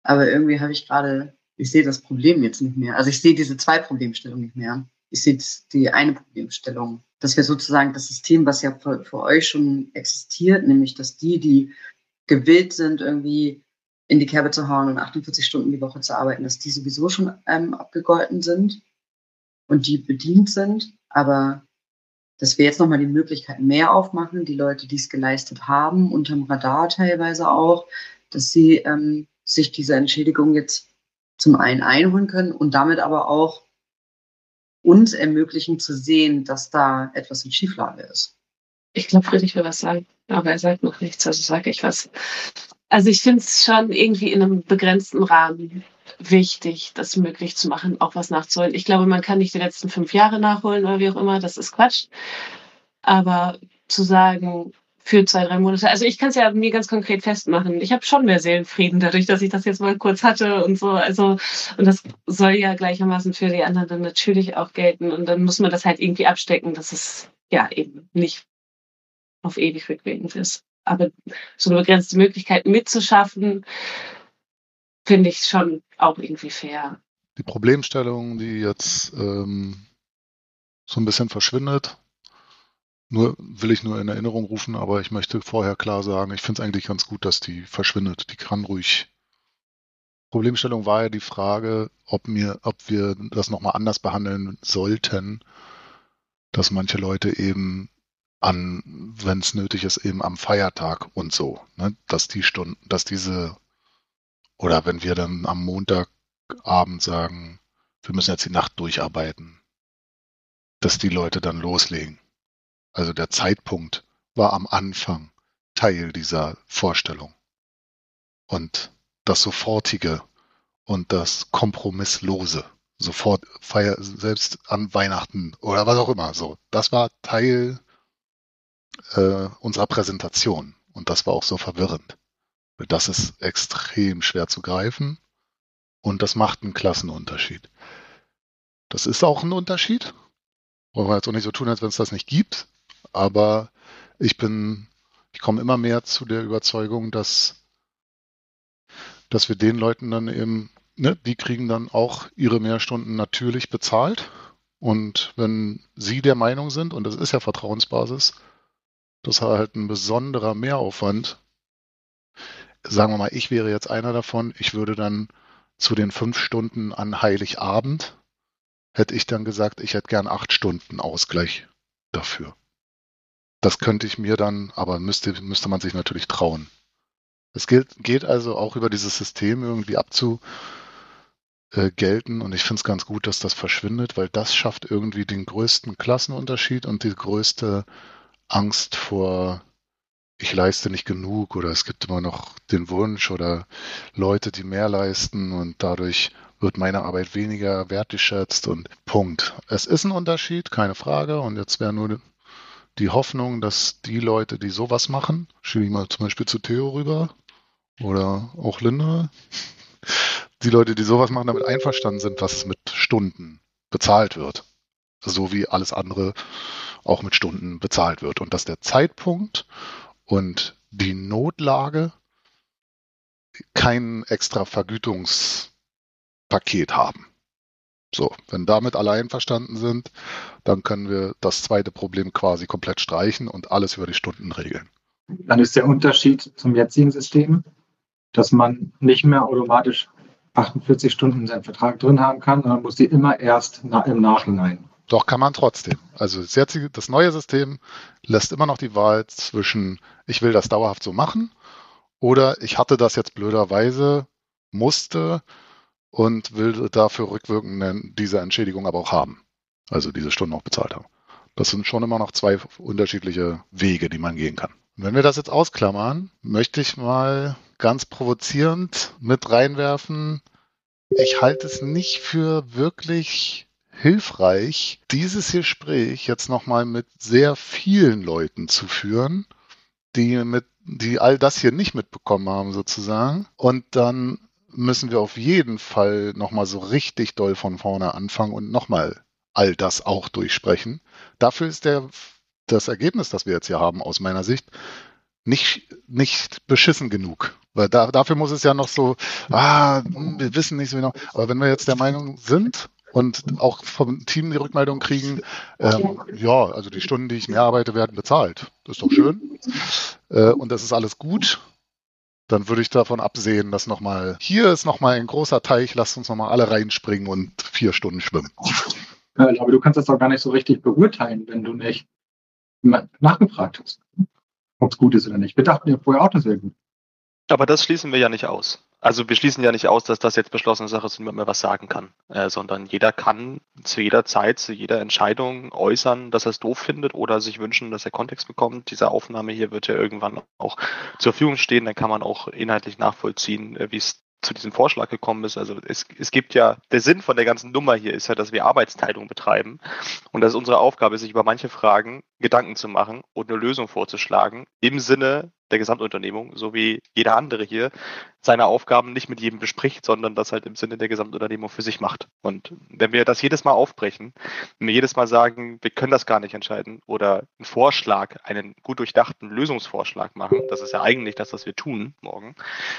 Aber irgendwie ich sehe das Problem jetzt nicht mehr. Also ich sehe diese 2 Problemstellungen nicht mehr. Ich sehe die eine Problemstellung. Dass wir sozusagen das System, was ja für euch schon existiert, nämlich dass die gewillt sind, irgendwie in die Kerbe zu hauen und 48 Stunden die Woche zu arbeiten, dass die sowieso schon abgegolten sind und die bedient sind. Aber dass wir jetzt nochmal die Möglichkeit mehr aufmachen, die Leute, die es geleistet haben, unterm Radar teilweise auch, dass sie sich diese Entschädigung jetzt zum einen einholen können und damit aber auch uns ermöglichen zu sehen, dass da etwas in Schieflage ist. Ich glaube, Friedrich will was sagen, aber er sagt noch nichts, also sage ich was. Also ich finde es schon irgendwie in einem begrenzten Rahmen wichtig, das möglich zu machen, auch was nachzuholen. Ich glaube, man kann nicht die letzten 5 Jahre nachholen oder wie auch immer, das ist Quatsch. Aber zu sagen, für 2, 3 Monate, also ich kann es ja mir ganz konkret festmachen. Ich habe schon mehr Seelenfrieden dadurch, dass ich das jetzt mal kurz hatte und so. Also, und das soll ja gleichermaßen für die anderen dann natürlich auch gelten. Und dann muss man das halt irgendwie abstecken, dass es ja eben nicht auf ewig rückwirkend ist. Aber so eine begrenzte Möglichkeit mitzuschaffen, finde ich schon auch irgendwie fair. Die Problemstellung, die jetzt so ein bisschen verschwindet, will ich nur in Erinnerung rufen, aber ich möchte vorher klar sagen, ich finde es eigentlich ganz gut, dass die verschwindet. Die kann ruhig. Problemstellung war ja die Frage, ob wir das nochmal anders behandeln sollten, dass manche Leute eben wenn es nötig ist, eben am Feiertag und so, ne, oder wenn wir dann am Montagabend sagen, wir müssen jetzt die Nacht durcharbeiten, dass die Leute dann loslegen. Also der Zeitpunkt war am Anfang Teil dieser Vorstellung. Und das Sofortige und das Kompromisslose, selbst an Weihnachten oder was auch immer, so, das war Teil unserer Präsentation. Und das war auch so verwirrend. Weil das ist extrem schwer zu greifen und das macht einen Klassenunterschied. Das ist auch ein Unterschied. Wollen wir jetzt auch nicht so tun, als wenn es das nicht gibt. Aber ich komme immer mehr zu der Überzeugung, dass wir den Leuten dann eben, ne, die kriegen dann auch ihre Mehrstunden natürlich bezahlt. Und wenn sie der Meinung sind, und das ist ja Vertrauensbasis, das war halt ein besonderer Mehraufwand. Sagen wir mal, ich wäre jetzt einer davon. Ich würde dann zu den 5 Stunden an Heiligabend, hätte ich dann gesagt, ich hätte gern 8 Stunden Ausgleich dafür. Das könnte ich mir dann, aber müsste man sich natürlich trauen. Es geht also auch über dieses System irgendwie abzugelten und ich finde es ganz gut, dass das verschwindet, weil das schafft irgendwie den größten Klassenunterschied und die größte Angst vor, ich leiste nicht genug oder es gibt immer noch den Wunsch oder Leute, die mehr leisten und dadurch wird meine Arbeit weniger wertgeschätzt und Punkt. Es ist ein Unterschied, keine Frage, und jetzt wäre nur die Hoffnung, dass die Leute, die sowas machen, schiebe ich mal zum Beispiel zu Theo rüber oder auch Linda, die Leute, die sowas machen, damit einverstanden sind, was mit Stunden bezahlt wird. So wie alles andere auch mit Stunden bezahlt wird. Und dass der Zeitpunkt und die Notlage kein extra Vergütungspaket haben. So, wenn damit alle einverstanden sind, dann können wir das zweite Problem quasi komplett streichen und alles über die Stunden regeln. Dann ist der Unterschied zum jetzigen System, dass man nicht mehr automatisch 48 Stunden in seinem Vertrag drin haben kann, sondern muss die immer erst im Nachhinein. Doch kann man trotzdem. Also das neue System lässt immer noch die Wahl zwischen, ich will das dauerhaft so machen oder ich hatte das jetzt blöderweise, musste und will dafür rückwirkend diese Entschädigung aber auch haben. Also diese Stunden auch bezahlt haben. Das sind schon immer noch 2 unterschiedliche Wege, die man gehen kann. Und wenn wir das jetzt ausklammern, möchte ich mal ganz provozierend mit reinwerfen, ich halte es nicht für wirklich hilfreich, dieses Gespräch jetzt nochmal mit sehr vielen Leuten zu führen, die all das hier nicht mitbekommen haben sozusagen. Und dann müssen wir auf jeden Fall nochmal so richtig doll von vorne anfangen und nochmal all das auch durchsprechen. Dafür ist das Ergebnis, das wir jetzt hier haben, aus meiner Sicht, nicht beschissen genug. Weil dafür muss es ja noch so, wir wissen nicht so genau. Aber wenn wir jetzt der Meinung sind und auch vom Team die Rückmeldung kriegen, also die Stunden, die ich mehr arbeite, werden bezahlt. Das ist doch schön. Und das ist alles gut. Dann würde ich davon absehen, dass hier ist nochmal ein großer Teich, lasst uns nochmal alle reinspringen und 4 Stunden schwimmen. Aber du kannst das doch gar nicht so richtig beurteilen, wenn du nicht nachgefragt hast, ob es gut ist oder nicht. Wir dachten ja vorher auch, das wäre gut. Aber das schließen wir ja nicht aus. Also wir schließen ja nicht aus, dass das jetzt beschlossene Sache ist und niemand mehr was sagen kann, sondern jeder kann zu jeder Zeit, zu jeder Entscheidung äußern, dass er es doof findet oder sich wünschen, dass er Kontext bekommt. Diese Aufnahme hier wird ja irgendwann auch zur Verfügung stehen, dann kann man auch inhaltlich nachvollziehen, wie es zu diesem Vorschlag gekommen ist. Also es gibt ja, der Sinn von der ganzen Nummer hier ist ja, dass wir Arbeitsteilung betreiben und dass unsere Aufgabe ist, sich über manche Fragen Gedanken zu machen und eine Lösung vorzuschlagen im Sinne der Gesamtunternehmung, so wie jeder andere hier seine Aufgaben nicht mit jedem bespricht, sondern das halt im Sinne der Gesamtunternehmung für sich macht. Und wenn wir das jedes Mal aufbrechen, wenn wir jedes Mal sagen, wir können das gar nicht entscheiden oder einen Vorschlag, einen gut durchdachten Lösungsvorschlag machen, das ist ja eigentlich das, was wir tun morgen,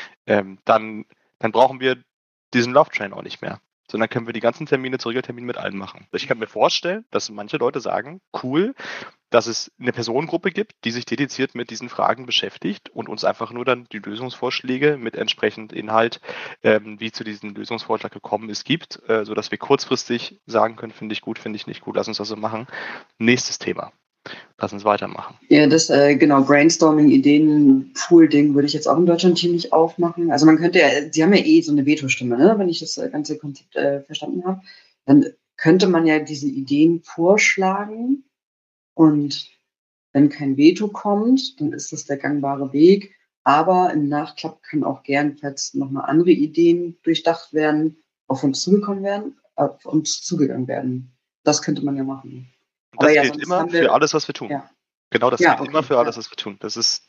dann brauchen wir diesen Love Train auch nicht mehr. Sondern können wir die ganzen Termine zu Regelterminen mit allen machen. Ich kann mir vorstellen, dass manche Leute sagen, cool, dass es eine Personengruppe gibt, die sich dediziert mit diesen Fragen beschäftigt und uns einfach nur dann die Lösungsvorschläge mit entsprechend Inhalt, wie zu diesem Lösungsvorschlag gekommen ist, gibt, sodass wir kurzfristig sagen können, finde ich gut, finde ich nicht gut, lass uns das so machen. Nächstes Thema. Lass uns weitermachen. Ja, das Brainstorming, Ideen, Pool-Ding würde ich jetzt auch im Deutschland-Team nicht aufmachen. Also man könnte ja, sie haben ja so eine Veto-Stimme, ne? Wenn ich das ganze Konzept verstanden habe. Dann könnte man ja diese Ideen vorschlagen und wenn kein Veto kommt, dann ist das der gangbare Weg. Aber im Nachklapp kann auch gern, falls nochmal andere Ideen durchdacht werden, auf uns zugegangen werden. Das könnte man ja machen. Das gilt immer für alles, was wir tun. Ja. Genau, das gilt immer für alles, was wir tun.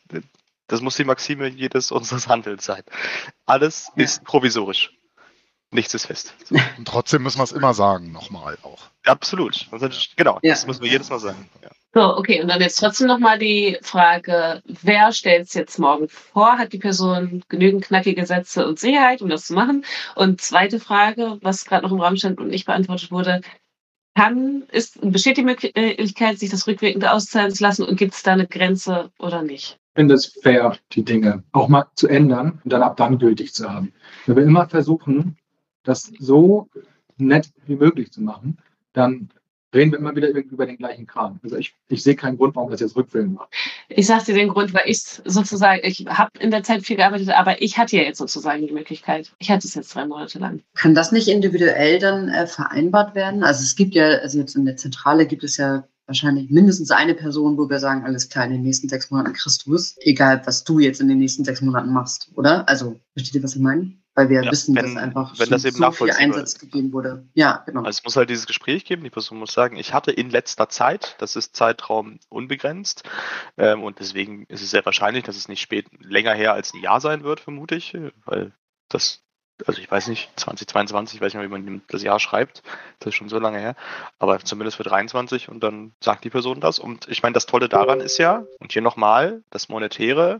Das muss die Maxime jedes unseres Handelns sein. Alles ist provisorisch. Nichts ist fest. So. Und trotzdem müssen wir es immer sagen, nochmal auch. Absolut. Genau, das müssen wir jedes Mal sagen. Ja. So, okay, und dann jetzt trotzdem nochmal die Frage, wer stellt es jetzt morgen vor? Hat die Person genügend knackige Sätze und Sicherheit, um das zu machen? Und zweite Frage, was gerade noch im Raum stand und nicht beantwortet wurde, besteht die Möglichkeit, sich das rückwirkend auszahlen zu lassen und gibt es da eine Grenze oder nicht? Ich finde es fair, die Dinge auch mal zu ändern und dann ab dann gültig zu haben. Wenn wir immer versuchen, das so nett wie möglich zu machen, dann reden wir immer wieder über den gleichen Kram. Also ich sehe keinen Grund, warum das jetzt rückwirkend macht. Ich sage dir den Grund, weil ich habe in der Zeit viel gearbeitet, aber ich hatte ja jetzt sozusagen die Möglichkeit. Ich hatte es jetzt 3 Monate lang. Kann das nicht individuell dann vereinbart werden? Also es gibt ja, also jetzt in der Zentrale gibt es ja wahrscheinlich mindestens eine Person, wo wir sagen, alles klar, in den nächsten 6 Monaten kriegst du es, egal was du jetzt in den nächsten 6 Monaten machst, oder? Also, versteht ihr, was ich meine? Weil wir wissen, dass einfach so viel Einsatz gegeben wurde. Ja, genau. Also es muss halt dieses Gespräch geben, die Person muss sagen, ich hatte in letzter Zeit, das ist Zeitraum unbegrenzt und deswegen ist es sehr wahrscheinlich, dass es nicht länger her als ein Jahr sein wird, vermute ich, weil also ich weiß nicht, 2022, ich weiß nicht mehr, wie man das Jahr schreibt, das ist schon so lange her, aber zumindest für 23 und dann sagt die Person das und ich meine, das Tolle daran ist ja, und hier nochmal, das Monetäre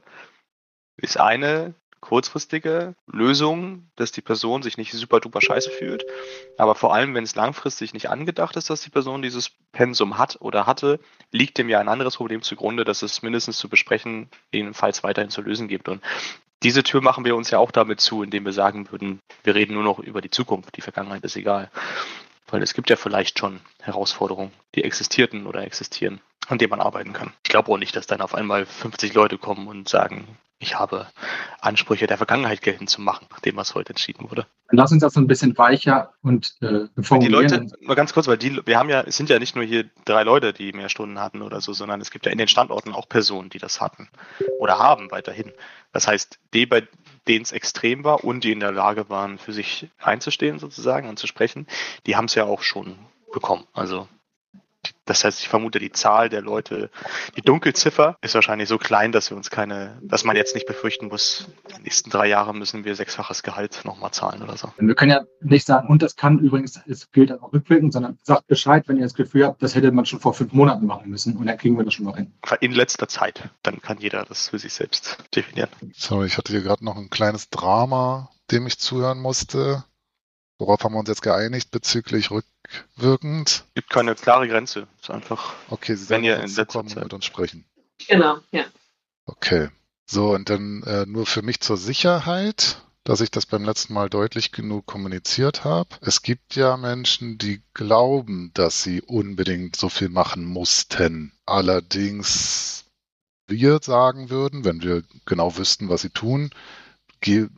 ist eine kurzfristige Lösung, dass die Person sich nicht super duper scheiße fühlt, aber vor allem, wenn es langfristig nicht angedacht ist, dass die Person dieses Pensum hat oder hatte, liegt dem ja ein anderes Problem zugrunde, dass es mindestens zu besprechen, jedenfalls weiterhin zu lösen gibt und diese Tür machen wir uns ja auch damit zu, indem wir sagen würden, wir reden nur noch über die Zukunft, die Vergangenheit ist egal. Weil es gibt ja vielleicht schon Herausforderungen, die existierten oder existieren, an denen man arbeiten kann. Ich glaube auch nicht, dass dann auf einmal 50 Leute kommen und sagen, ich habe Ansprüche der Vergangenheit geltend zu machen, nachdem was heute entschieden wurde. Lass uns das so ein bisschen weicher und formulieren. Die Leute, mal ganz kurz, weil es sind ja nicht nur hier 3 Leute, die mehr Stunden hatten oder so, sondern es gibt ja in den Standorten auch Personen, die das hatten oder haben weiterhin. Das heißt, bei denen es extrem war und die in der Lage waren, für sich einzustehen sozusagen und zu sprechen, die haben es ja auch schon bekommen. Also Das heißt, ich vermute, die Zahl der Leute, die Dunkelziffer ist wahrscheinlich so klein, dass dass man jetzt nicht befürchten muss, die nächsten 3 Jahre müssen wir 6-faches Gehalt nochmal zahlen oder so. Wir können ja nicht sagen, und das kann übrigens, es gilt auch rückwirkend, sondern sagt Bescheid, wenn ihr das Gefühl habt, das hätte man schon vor 5 Monaten machen müssen und dann kriegen wir das schon noch hin. In letzter Zeit. Dann kann jeder das für sich selbst definieren. Sorry, ich hatte hier gerade noch ein kleines Drama, dem ich zuhören musste. Worauf haben wir uns jetzt geeinigt bezüglich rückwirkend? Es gibt keine klare Grenze. Es ist einfach, Okay, Sie wenn werden ihr in jetzt letzter kommen und Zeit. mit uns sprechen. Genau, ja. Okay. So, und dann nur für mich zur Sicherheit, dass ich das beim letzten Mal deutlich genug kommuniziert habe. Es gibt ja Menschen, die glauben, dass sie unbedingt so viel machen mussten. Allerdings wir sagen würden, wenn wir genau wüssten, was sie tun, geh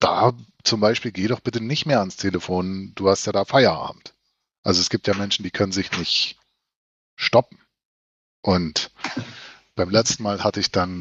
doch bitte nicht mehr ans Telefon, du hast ja da Feierabend. Also es gibt ja Menschen, die können sich nicht stoppen. Und beim letzten Mal hatte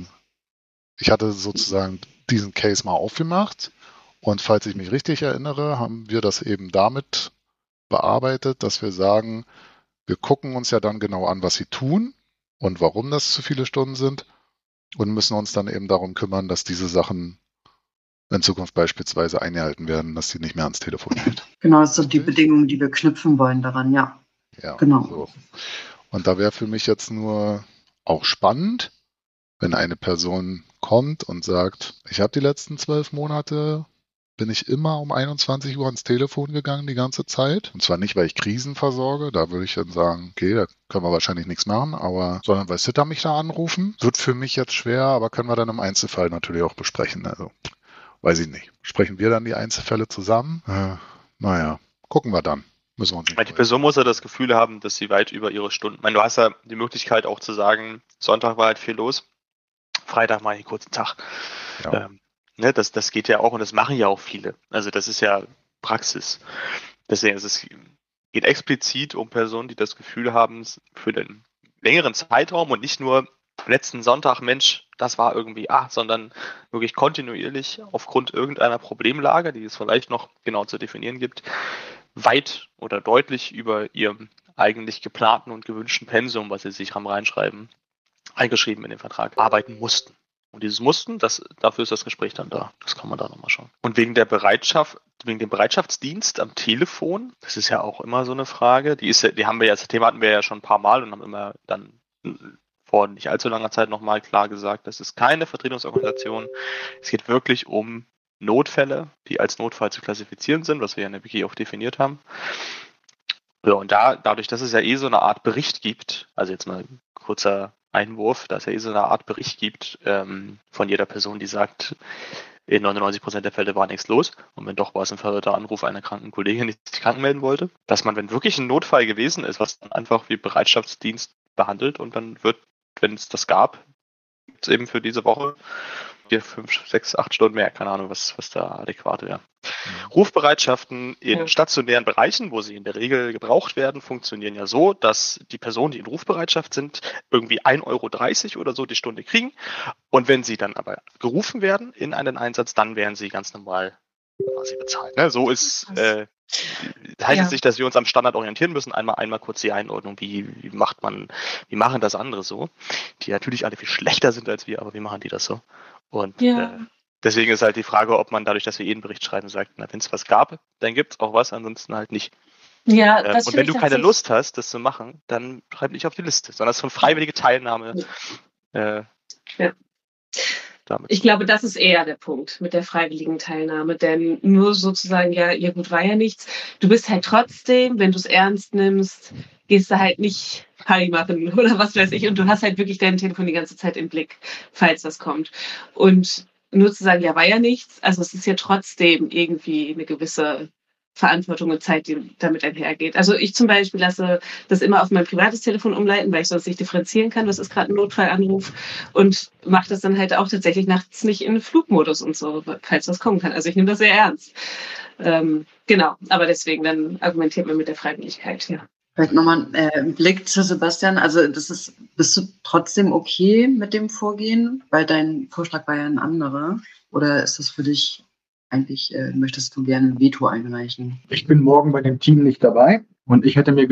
sozusagen diesen Case mal aufgemacht und falls ich mich richtig erinnere, haben wir das eben damit bearbeitet, dass wir sagen, wir gucken uns ja dann genau an, was sie tun und warum das zu viele Stunden sind und müssen uns dann eben darum kümmern, dass diese Sachen in Zukunft beispielsweise eingehalten werden, dass sie nicht mehr ans Telefon geht. Genau, das sind die Bedingungen, die wir knüpfen wollen daran, ja. Ja, Genau. So. Und da wäre für mich jetzt nur auch spannend, wenn eine Person kommt und sagt, ich habe die letzten 12 Monate, bin ich immer um 21 Uhr ans Telefon gegangen die ganze Zeit. Und zwar nicht, weil ich Krisen versorge, da würde ich dann sagen, okay, da können wir wahrscheinlich nichts machen, sondern weil Sitter mich da anrufen. Wird für mich jetzt schwer, aber können wir dann im Einzelfall natürlich auch besprechen. Also, weiß ich nicht. Sprechen wir dann die Einzelfälle zusammen? Naja, gucken wir dann. Müssen wir uns nicht Die Person muss ja das Gefühl haben, dass sie weit über ihre Stunden. Ich meine, du hast ja die Möglichkeit auch zu sagen, Sonntag war halt viel los, Freitag mache ich einen kurzen Tag. Ja. Das geht ja auch und das machen ja auch viele. Also das ist ja Praxis. Deswegen geht explizit um Personen, die das Gefühl haben, für den längeren Zeitraum und nicht nur letzten Sonntag, Mensch, das war irgendwie, sondern wirklich kontinuierlich aufgrund irgendeiner Problemlage, die es vielleicht noch genau zu definieren gibt, weit oder deutlich über ihrem eigentlich geplanten und gewünschten Pensum, was sie sich haben eingeschrieben in den Vertrag, arbeiten mussten. Und dieses Mussten, dafür ist das Gespräch dann da. Das kann man da nochmal schauen. Und wegen dem Bereitschaftsdienst am Telefon, das ist ja auch immer so eine Frage, das Thema hatten wir ja schon ein paar Mal und haben immer dann vor nicht allzu langer Zeit nochmal klar gesagt, das ist keine Vertretungsorganisation. Es geht wirklich um Notfälle, die als Notfall zu klassifizieren sind, was wir ja in der Wiki auch definiert haben. Ja, und dadurch, dass es ja so eine Art Bericht gibt, also jetzt mal ein kurzer Einwurf, dass es ja so eine Art Bericht gibt von jeder Person, die sagt, in 99% der Fälle war nichts los und wenn doch, war es ein verhörter Anruf einer kranken Kollegin, die sich krank melden wollte, dass man, wenn wirklich ein Notfall gewesen ist, was dann einfach wie Bereitschaftsdienst behandelt und dann wird, wenn es das gab, gibt es eben für diese Woche 4, 5, 6, 8 Stunden mehr, keine Ahnung, was da adäquat wäre. Rufbereitschaften in stationären Bereichen, wo sie in der Regel gebraucht werden, funktionieren ja so, dass die Personen, die in Rufbereitschaft sind, irgendwie 1,30 € oder so die Stunde kriegen. Und wenn sie dann aber gerufen werden in einen Einsatz, dann werden sie ganz normal quasi bezahlt. Ne? So ist heißt es nicht, dass wir uns am Standard orientieren müssen. Einmal kurz die Einordnung, wie machen das andere so, die natürlich alle viel schlechter sind als wir, aber wie machen die das so? Und deswegen ist halt die Frage, ob man dadurch, dass wir jeden Bericht schreiben, sagt, na, wenn es was gab, dann gibt es auch was, ansonsten halt nicht. Ja, und wenn du keine Lust hast, das zu machen, dann schreib nicht auf die Liste, sondern es ist eine freiwillige Teilnahme. Damit. Ich glaube, das ist eher der Punkt mit der freiwilligen Teilnahme, denn nur sozusagen, ja gut, war ja nichts. Du bist halt trotzdem, wenn du es ernst nimmst, gehst du halt nicht Party machen oder was weiß ich und du hast halt wirklich dein Telefon die ganze Zeit im Blick, falls das kommt. Und nur zu sagen, ja, war ja nichts, also es ist ja trotzdem irgendwie eine gewisse Verantwortung und Zeit, die damit einhergeht. Also ich zum Beispiel lasse das immer auf mein privates Telefon umleiten, weil ich sonst nicht differenzieren kann, was ist gerade ein Notfallanruf und mache das dann halt auch tatsächlich nachts nicht in Flugmodus und so, falls das kommen kann. Also ich nehme das sehr ernst. Genau, aber deswegen dann argumentiert man mit der Freiwilligkeit, ja. Vielleicht nochmal einen Blick zu Sebastian. Also bist du trotzdem okay mit dem Vorgehen? Weil dein Vorschlag war ja ein anderer. Oder ist das für dich eigentlich, möchtest du gerne ein Veto einreichen? Ich bin morgen bei dem Team nicht dabei. Und ich würde mir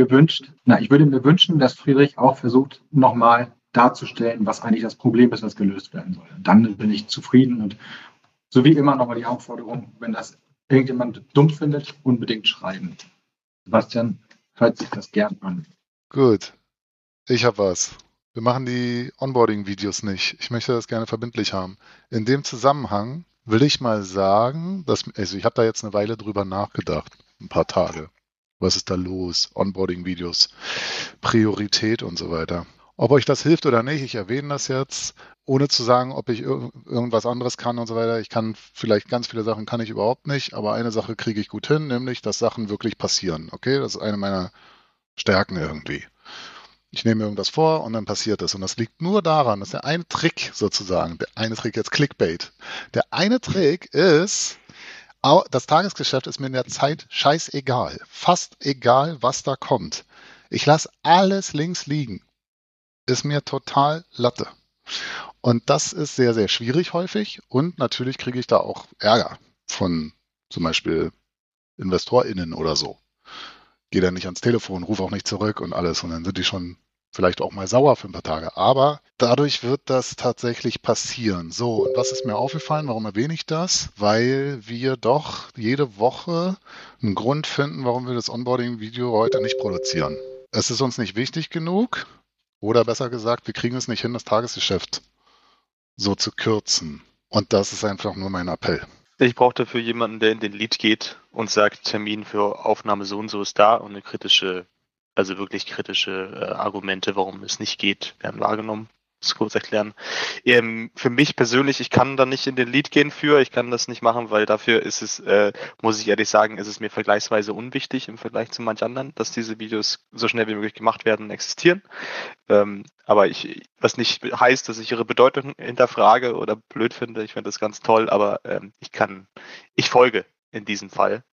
wünschen, dass Friedrich auch versucht, nochmal darzustellen, was eigentlich das Problem ist, was gelöst werden soll. Dann bin ich zufrieden und so wie immer nochmal die Aufforderung, wenn das irgendjemand dumm findet, unbedingt schreiben. Sebastian hört sich das gern an. Gut, ich habe was. Wir machen die Onboarding-Videos nicht. Ich möchte das gerne verbindlich haben. In dem Zusammenhang will ich mal sagen, also ich habe da jetzt eine Weile drüber nachgedacht, ein paar Tage. Was ist da los? Onboarding-Videos, Priorität und so weiter. Ob euch das hilft oder nicht, ich erwähne das jetzt, ohne zu sagen, ob ich irgendwas anderes kann und so weiter. Ich kann vielleicht ganz viele Sachen kann ich überhaupt nicht, aber eine Sache kriege ich gut hin, nämlich, dass Sachen wirklich passieren. Okay, das ist eine meiner Stärken irgendwie. Ich nehme mir irgendwas vor und dann passiert es. Und das liegt nur daran, dass der eine Trick sozusagen, der eine Trick jetzt Clickbait, der eine Trick ist, das Tagesgeschäft ist mir in der Zeit scheißegal. Fast egal, was da kommt. Ich lasse alles links liegen. Ist mir total Latte. Und das ist sehr, sehr schwierig häufig. Und natürlich kriege ich da auch Ärger von zum Beispiel InvestorInnen oder so. Gehe dann nicht ans Telefon, rufe auch nicht zurück und alles. Und dann sind die schon vielleicht auch mal sauer für ein paar Tage. Aber dadurch wird das tatsächlich passieren. So, und was ist mir aufgefallen? Warum erwähne ich das? Weil wir doch jede Woche einen Grund finden, warum wir das Onboarding-Video heute nicht produzieren. Es ist uns nicht wichtig genug. Oder besser gesagt, wir kriegen es nicht hin, das Tagesgeschäft so zu kürzen. Und das ist einfach nur mein Appell. Ich brauche dafür jemanden, der in den Lead geht und sagt, Termin für Aufnahme so und so ist da und eine kritische, also wirklich kritische Argumente, warum es nicht geht, werden wahrgenommen. Das kurz erklären. Für mich persönlich, ich kann da nicht in den Lead gehen ich kann das nicht machen, weil dafür ist es, muss ich ehrlich sagen, ist es mir vergleichsweise unwichtig im Vergleich zu manch anderen, dass diese Videos so schnell wie möglich gemacht werden und existieren. Aber was nicht heißt, dass ich ihre Bedeutung hinterfrage oder blöd finde, ich finde das ganz toll, aber ich folge in diesem Fall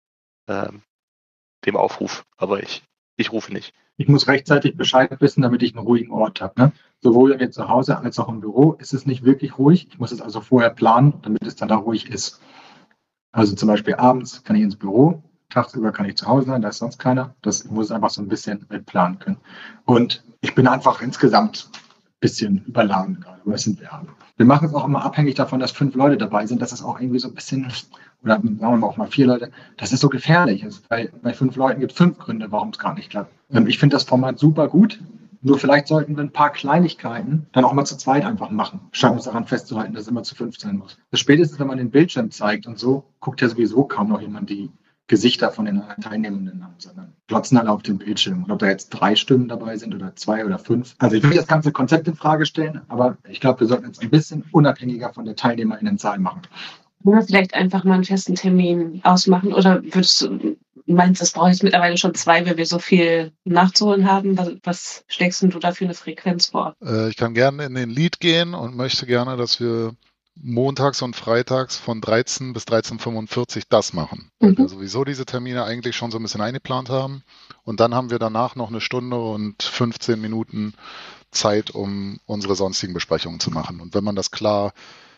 dem Aufruf, aber ich rufe nicht. Ich muss rechtzeitig Bescheid wissen, damit ich einen ruhigen Ort habe. Ne? Sowohl hier zu Hause als auch im Büro ist es nicht wirklich ruhig. Ich muss es also vorher planen, damit es dann da ruhig ist. Also zum Beispiel abends kann ich ins Büro, tagsüber kann ich zu Hause sein, da ist sonst keiner. Das muss ich einfach so ein bisschen mitplanen können. Und ich bin einfach insgesamt ein bisschen überladen gerade. Das sind wir. Wir machen es auch immer abhängig davon, dass 5 Leute dabei sind. Das ist auch irgendwie so ein bisschen, oder sagen wir mal auch mal 4 Leute, das ist so gefährlich. Weil bei 5 Leuten gibt es 5 Gründe, warum es gerade nicht klappt. Ich finde das Format super gut. Nur vielleicht sollten wir ein paar Kleinigkeiten dann auch mal zu zweit einfach machen, statt uns daran festzuhalten, dass es immer zu 5 sein muss. Das Spätestens, wenn man den Bildschirm zeigt und so, guckt ja sowieso kaum noch jemand die Gesichter von den Teilnehmenden an, sondern glotzen alle auf den Bildschirm. Und ob da jetzt 3 Stimmen dabei sind oder 2 oder 5. Also ich will das ganze Konzept in Frage stellen, aber ich glaube, wir sollten jetzt ein bisschen unabhängiger von der TeilnehmerInnenzahl machen. Oder vielleicht einfach mal einen festen Termin ausmachen? Oder meinst du, es braucht jetzt mittlerweile schon 2, weil wir so viel nachzuholen haben? Was schlägst du da für eine Frequenz vor? Ich kann gerne in den Lead gehen und möchte gerne, dass wir montags und freitags von 13 bis 13.45 Uhr das machen. Weil wir sowieso diese Termine eigentlich schon so ein bisschen eingeplant haben. Und dann haben wir danach noch 1 Stunde und 15 Minuten Zeit, um unsere sonstigen Besprechungen zu machen. Und wenn man das klar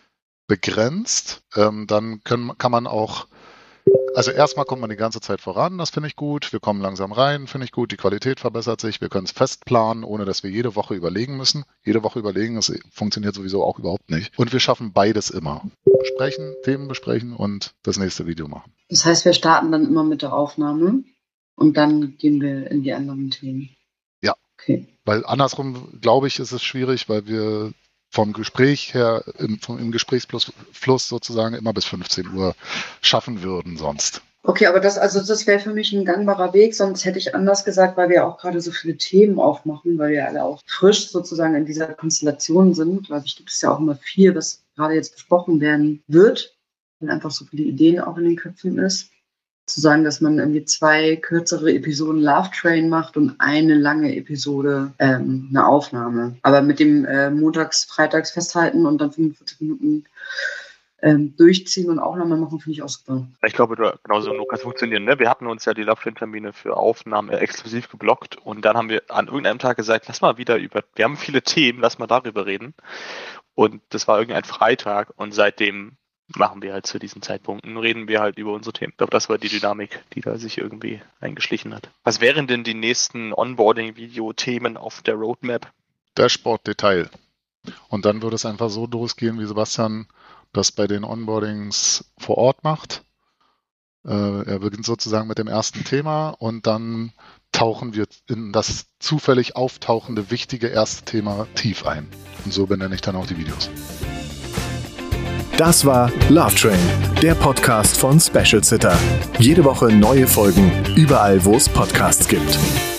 begrenzt, dann kann man auch, also erstmal kommt man die ganze Zeit voran, das finde ich gut. Wir kommen langsam rein, finde ich gut. Die Qualität verbessert sich. Wir können es fest planen, ohne dass wir jede Woche überlegen müssen. Jede Woche überlegen, das funktioniert sowieso auch überhaupt nicht. Und wir schaffen beides immer. Besprechen, Themen besprechen und das nächste Video machen. Das heißt, wir starten dann immer mit der Aufnahme und dann gehen wir in die anderen Themen. Ja. Okay. Weil andersrum, glaube ich, ist es schwierig, weil wir vom Gespräch her, im Gesprächsfluss sozusagen immer bis 15 Uhr schaffen würden sonst. Okay, aber das wäre für mich ein gangbarer Weg, sonst hätte ich anders gesagt, weil wir auch gerade so viele Themen aufmachen, weil wir alle auch frisch sozusagen in dieser Konstellation sind, weil es gibt ja auch immer viel, was gerade jetzt besprochen werden wird, weil einfach so viele Ideen auch in den Köpfen ist. Zu sagen, dass man irgendwie 2 kürzere Episoden Love Train macht und eine lange Episode eine Aufnahme. Aber mit dem montags, freitags festhalten und dann 45 Minuten durchziehen und Aufnahme machen, finde ich auch super. Ich glaube, genauso nur kann es funktionieren. Ne? Wir hatten uns ja die Love Train-Termine für Aufnahmen exklusiv geblockt und dann haben wir an irgendeinem Tag gesagt, lass mal wieder wir haben viele Themen, lass mal darüber reden. Und das war irgendein Freitag und seitdem machen wir halt zu diesen Zeitpunkten, reden wir halt über unsere Themen. Ich glaube, das war die Dynamik, die da sich irgendwie eingeschlichen hat. Was wären denn die nächsten Onboarding-Video-Themen auf der Roadmap? Dashboard-Detail. Und dann würde es einfach so losgehen, wie Sebastian das bei den Onboardings vor Ort macht. Er beginnt sozusagen mit dem ersten Thema und dann tauchen wir in das zufällig auftauchende, wichtige erste Thema tief ein. Und so benenne ich dann auch die Videos. Das war Love Train, der Podcast von Special Sitter. Jede Woche neue Folgen, überall wo es Podcasts gibt.